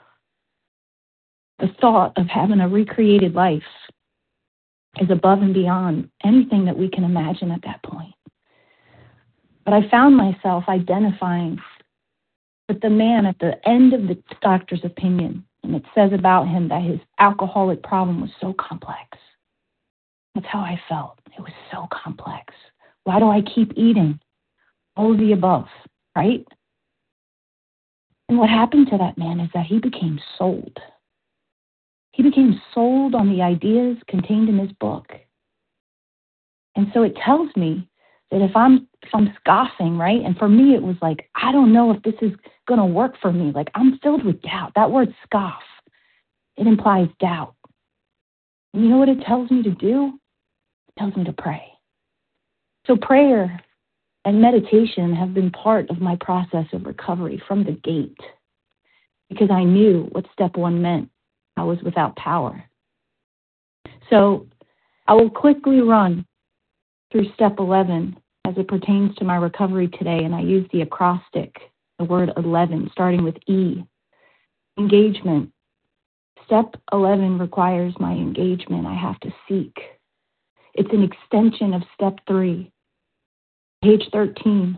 the thought of having a recreated life is above and beyond anything that we can imagine at that point. But I found myself identifying with the man at the end of the doctor's opinion, and it says about him that his alcoholic problem was so complex. That's how I felt. It was so complex. Why do I keep eating? All of the above, right? And what happened to that man is that he became sold. He became sold on the ideas contained in this book. And so it tells me that if I'm if I'm scoffing, right? And for me, it was like, I don't know if this is going to work for me. Like, I'm filled with doubt. That word scoff, it implies doubt. And you know what it tells me to do? It tells me to pray. So prayer and meditation have been part of my process of recovery from the gate, because I knew what step one meant. I was without power. So I will quickly run through step eleven as it pertains to my recovery today, and I use the acrostic, the word eleven, starting with E. Engagement, Step eleven requires my engagement. I have to seek. It's an extension of step three. Page thirteen.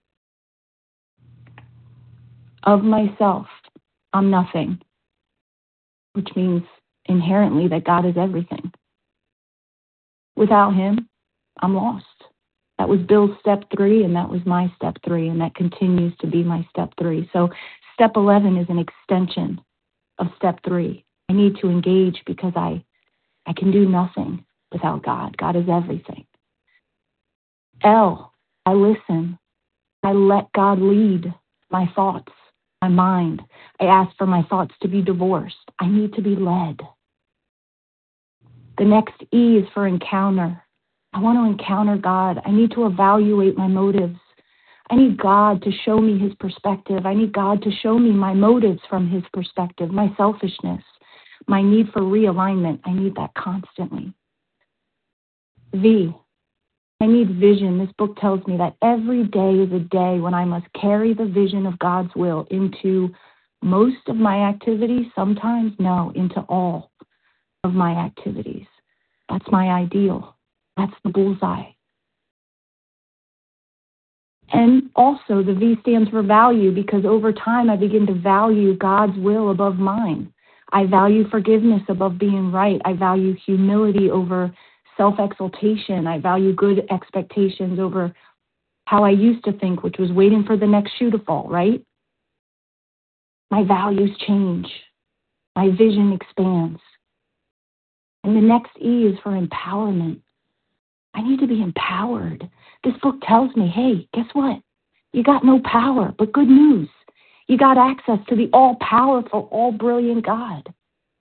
Of myself, I'm nothing, which means inherently that God is everything. Without him, I'm lost. That was Bill's step three, and that was my step three, and that continues to be my step three. So step eleven is an extension of step three. I need to engage because I, I can do nothing without God. God is everything. L, I listen. I let God lead my thoughts, my mind. I ask for my thoughts to be divorced. I need to be led. The next E is for encounter. I want to encounter God. I need to evaluate my motives. I need God to show me his perspective. I need God to show me my motives from his perspective, my selfishness, my need for realignment. I need that constantly. V, I need vision. This book tells me that every day is a day when I must carry the vision of God's will into most of my activities, sometimes, no, into all of my activities. That's my ideal. That's the bullseye. And also the V stands for value, because over time I begin to value God's will above mine. I value forgiveness above being right. I value humility over self-exaltation. I value good expectations over how I used to think, which was waiting for the next shoe to fall, right? My values change. My vision expands. And the next E is for empowerment. I need to be empowered. This book tells me, hey, guess what? You got no power, but good news. You got access to the all-powerful, all-brilliant God.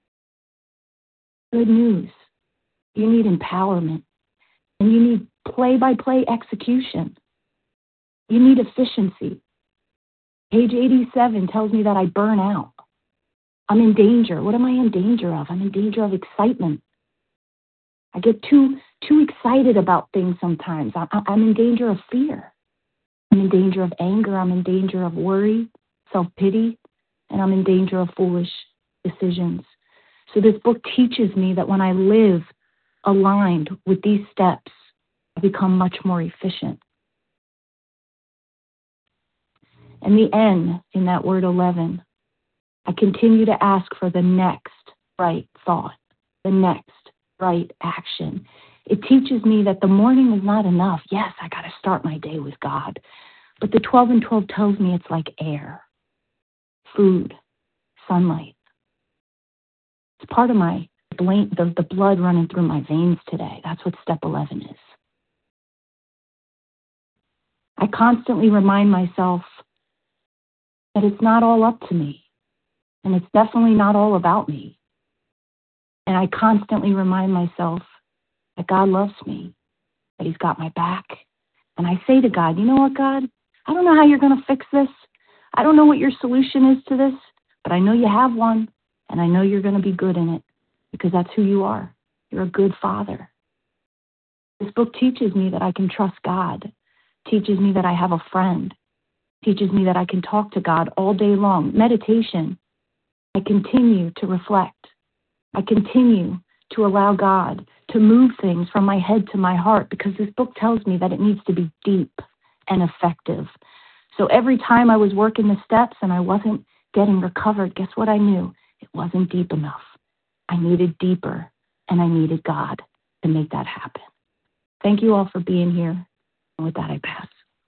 Good news. You need empowerment. And you need play-by-play execution. You need efficiency. Page eighty-seven tells me that I burn out. I'm in danger. What am I in danger of? I'm in danger of excitement. I get too too excited about things sometimes. I, I'm in danger of fear. I'm in danger of anger. I'm in danger of worry, self-pity, and I'm in danger of foolish decisions. So this book teaches me that when I live aligned with these steps, I become much more efficient. And the N in that word eleven, I continue to ask for the next right thought, the next right action. It teaches me that the morning is not enough. Yes, I got to start my day with God. But the twelve and twelve tells me it's like air, food, sunlight. It's part of my the, the blood running through my veins today. That's what step eleven is. I constantly remind myself that it's not all up to me. And it's definitely not all about me. And I constantly remind myself that God loves me, that he's got my back. And I say to God, you know what, God? I don't know how you're going to fix this. I don't know what your solution is to this, but I know you have one, and I know you're going to be good in it because that's who you are. You're a good father. This book teaches me that I can trust God, teaches me that I have a friend, teaches me that I can talk to God all day long. Meditation. I continue to reflect. I continue to allow God to move things from my head to my heart because this book tells me that it needs to be deep and effective. So every time I was working the steps and I wasn't getting recovered, guess what I knew? It wasn't deep enough. I needed deeper, and I needed God to make that happen. Thank you all for being here. And with that, I pass.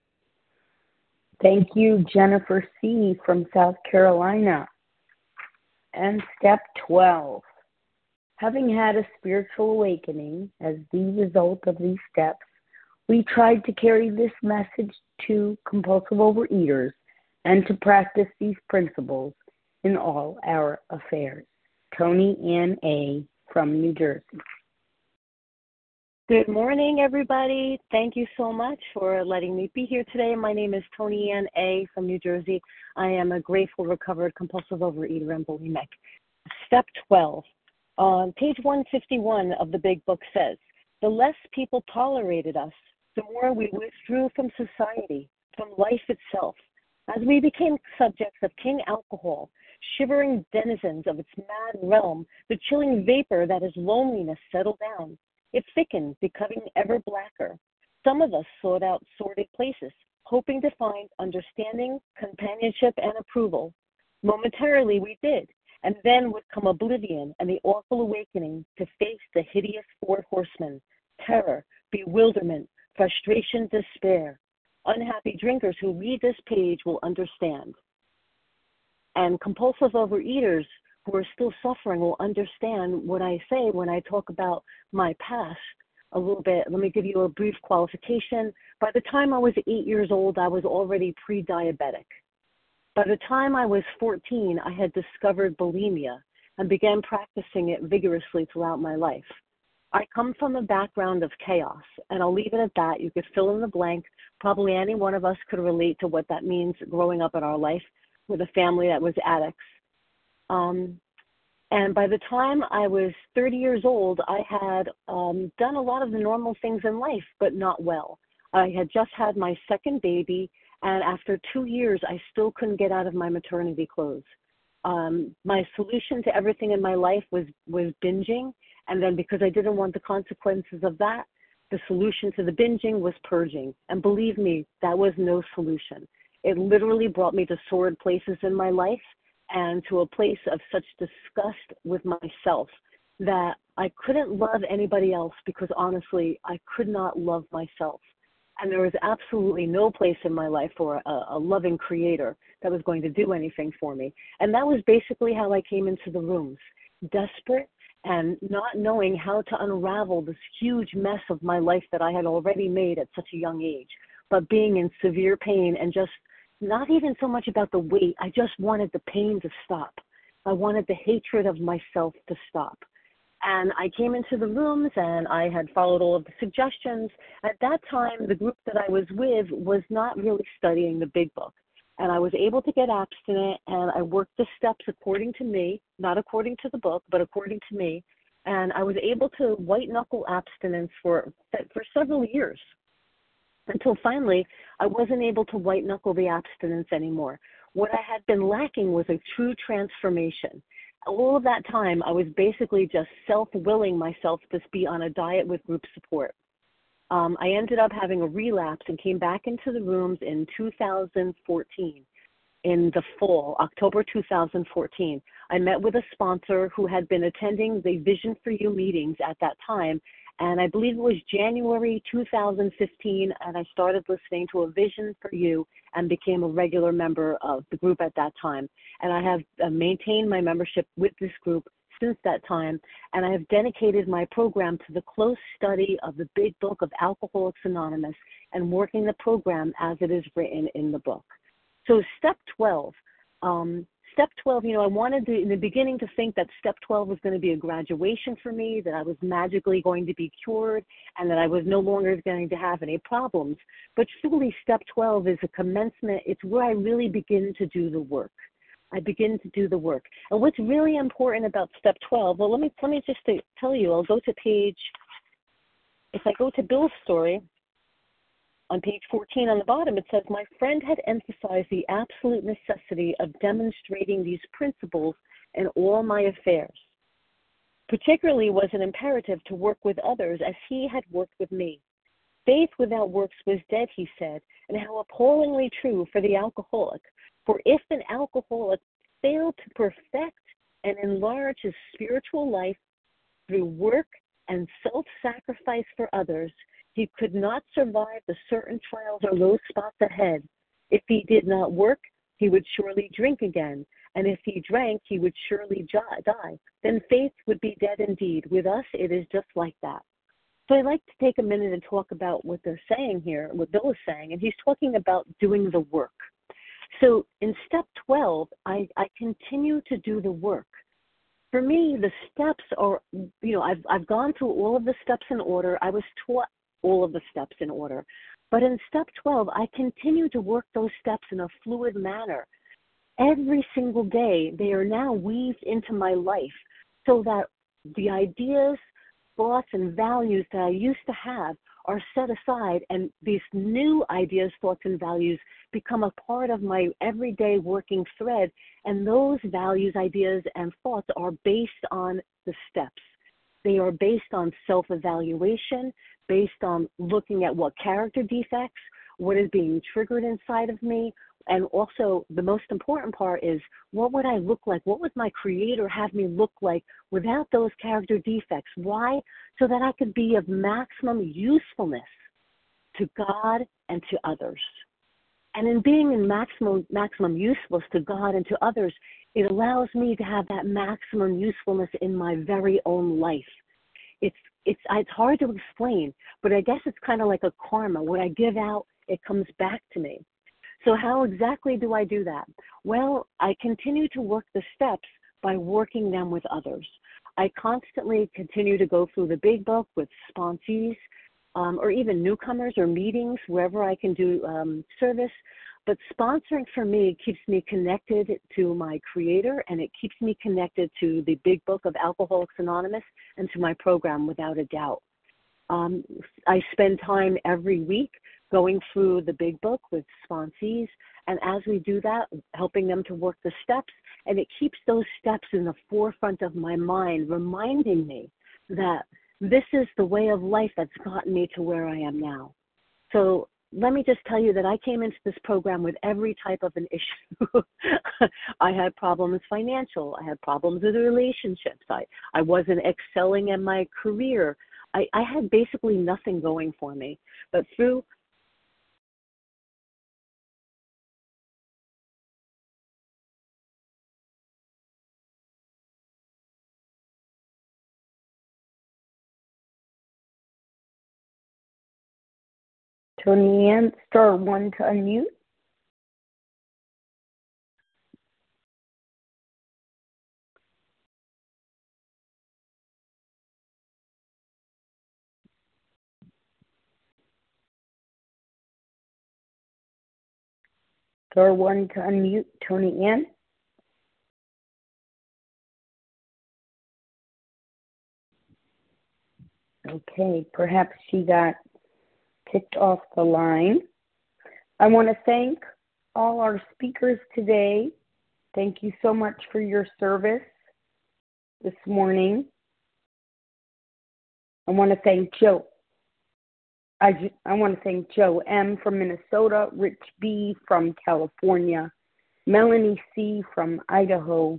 Thank you, Jennifer C. from South Carolina. And step twelve. Having had a spiritual awakening as the result of these steps, we tried to carry this message to compulsive overeaters and to practice these principles in all our affairs. Tony Ann A. from New Jersey. Good morning, everybody. Thank you so much for letting me be here today. My name is Tony Ann A. from New Jersey. I am a grateful, recovered, compulsive overeater and bulimic. Step twelve. On page one fifty-one of the big book says, the less people tolerated us, the more we withdrew from society, from life itself. As we became subjects of King Alcohol, shivering denizens of its mad realm, the chilling vapor that is loneliness settled down. It thickened, becoming ever blacker. Some of us sought out sordid places, hoping to find understanding, companionship, and approval. Momentarily we did, and then would come oblivion and the awful awakening to face the hideous four horsemen: terror, bewilderment, frustration, despair. Unhappy drinkers who read this page will understand. And compulsive overeaters who are still suffering will understand what I say when I talk about my past a little bit. Let me give you a brief qualification. By the time I was eight years old, I was already pre-diabetic. By the time I was fourteen, I had discovered bulimia and began practicing it vigorously throughout my life. I come from a background of chaos, and I'll leave it at that. You could fill in the blank. Probably any one of us could relate to what that means growing up in our life with a family that was addicts. Um, and by the time I was thirty years old, I had um, done a lot of the normal things in life, but not well. I had just had my second baby, and after two years, I still couldn't get out of my maternity clothes. Um, my solution to everything in my life was, was binging. And then because I didn't want the consequences of that, the solution to the binging was purging. And believe me, that was no solution. It literally brought me to sordid places in my life and to a place of such disgust with myself that I couldn't love anybody else because honestly, I could not love myself. And there was absolutely no place in my life for a, a loving creator that was going to do anything for me. And that was basically how I came into the rooms, desperate and not knowing how to unravel this huge mess of my life that I had already made at such a young age, but being in severe pain and just not even so much about the weight. I just wanted the pain to stop. I wanted the hatred of myself to stop. And I came into the rooms and I had followed all of the suggestions. At that time, the group that I was with was not really studying the big book. And I was able to get abstinent, and I worked the steps according to me, not according to the book, but according to me. And I was able to white-knuckle abstinence for for several years until finally I wasn't able to white-knuckle the abstinence anymore. What I had been lacking was a true transformation. All of that time, I was basically just self-willing myself to be on a diet with group support. Um, I ended up having a relapse and came back into the rooms in two thousand fourteen, in the fall, October two thousand fourteen. I met with a sponsor who had been attending the Vision for You meetings at that time, and I believe it was January two thousand fifteen, and I started listening to a Vision for You and became a regular member of the group at that time. And I have uh, maintained my membership with this group since that time, and I have dedicated my program to the close study of the big book of Alcoholics Anonymous and working the program as it is written in the book. So step twelve, um, step twelve, you know, I wanted to, in the beginning to think that step twelve was going to be a graduation for me, that I was magically going to be cured, and that I was no longer going to have any problems. But truly, step twelve is a commencement. It's where I really begin to do the work. I begin to do the work. And what's really important about step twelve, well, let me let me just tell you, I'll go to page, if I go to Bill's story, on page fourteen on the bottom, it says, my friend had emphasized the absolute necessity of demonstrating these principles in all my affairs. Particularly was it imperative to work with others as he had worked with me. Faith without works was dead, he said, and how appallingly true for the alcoholic. For if an alcoholic failed to perfect and enlarge his spiritual life through work and self-sacrifice for others, he could not survive the certain trials or low spots ahead. If he did not work, he would surely drink again, and if he drank, he would surely die. Then faith would be dead indeed. With us, it is just like that. So I'd like to take a minute and talk about what they're saying here, what Bill is saying, and he's talking about doing the work. So in step twelve, I, I continue to do the work. For me, the steps are, you know, I've I've gone through all of the steps in order. I was taught all of the steps in order. But in step twelve, I continue to work those steps in a fluid manner. Every single day, they are now weaved into my life so that the ideas, thoughts, and values that I used to have are set aside, and these new ideas, thoughts, and values become a part of my everyday working thread. And those values, ideas, and thoughts are based on the steps. They are based on self-evaluation, based on looking at what character defects, what is being triggered inside of me, and also the most important part is, what would I look like? What would my creator have me look like without those character defects? Why? So that I could be of maximum usefulness to God and to others. And in being in maximum maximum usefulness to God and to others, it allows me to have that maximum usefulness in my very own life. It's it's it's hard to explain, but I guess it's kind of like a karma. What I give out, it comes back to me. So how exactly do I do that? Well, I continue to work the steps by working them with others. I constantly continue to go through the big book with sponsees, um, or even newcomers or meetings, wherever I can do um, service. But sponsoring for me keeps me connected to my creator, and it keeps me connected to the big book of Alcoholics Anonymous and to my program, without a doubt. Um, I spend time every week going through the big book with sponsees, and as we do that, helping them to work the steps, and it keeps those steps in the forefront of my mind, reminding me that this is the way of life that's gotten me to where I am now. So let me just tell you that I came into this program with every type of an issue. I had problems financial. I had problems with relationships. I, I wasn't excelling in my career. I, I had basically nothing going for me. But through Tony Ann, star one to unmute. Star one to unmute, Tony Ann. Okay, perhaps she got kicked off the line. I want to thank all our speakers today. Thank you so much for your service this morning. I want to thank Joe. I, I want to thank Joe M. from Minnesota, Rich B. from California, Melanie C. from Idaho,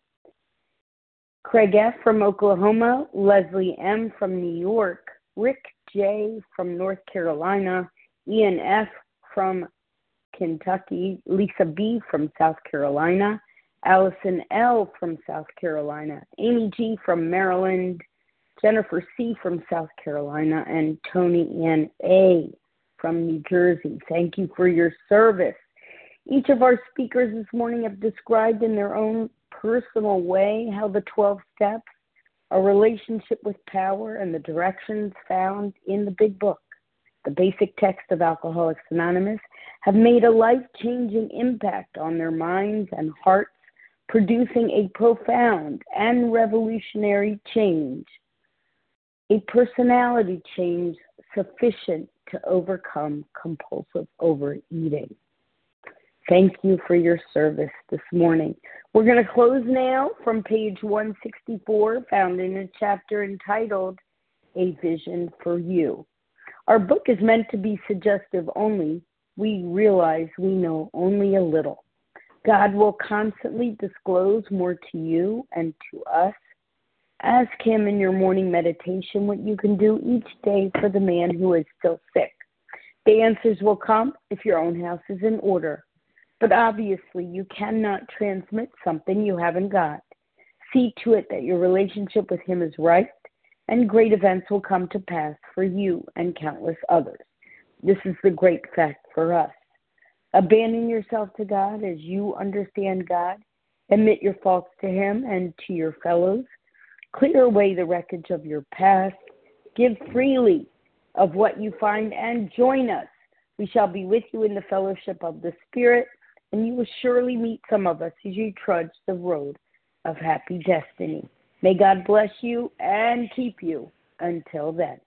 Craig F. from Oklahoma, Leslie M. from New York, Rick J. from North Carolina, Ian F. from Kentucky, Lisa B. from South Carolina, Allison L. from South Carolina, Amy G. from Maryland, Jennifer C. from South Carolina, and Tony Ann A. from New Jersey. Thank you for your service. Each of our speakers this morning have described in their own personal way how the twelve steps, a relationship with power, and the directions found in the big book, the basic text of Alcoholics Anonymous, have made a life-changing impact on their minds and hearts, producing a profound and revolutionary change, a personality change sufficient to overcome compulsive overeating. Thank you for your service this morning. We're going to close now from page one sixty-four, found in a chapter entitled A Vision for You. Our book is meant to be suggestive only. We realize we know only a little. God will constantly disclose more to you and to us. Ask him in your morning meditation what you can do each day for the man who is still sick. The answers will come if your own house is in order. But obviously, you cannot transmit something you haven't got. See to it that your relationship with him is right, and great events will come to pass for you and countless others. This is the great fact for us. Abandon yourself to God as you understand God. Admit your faults to him and to your fellows. Clear away the wreckage of your past. Give freely of what you find and join us. We shall be with you in the fellowship of the Spirit, and you will surely meet some of us as you trudge the road of happy destiny. May God bless you and keep you until then.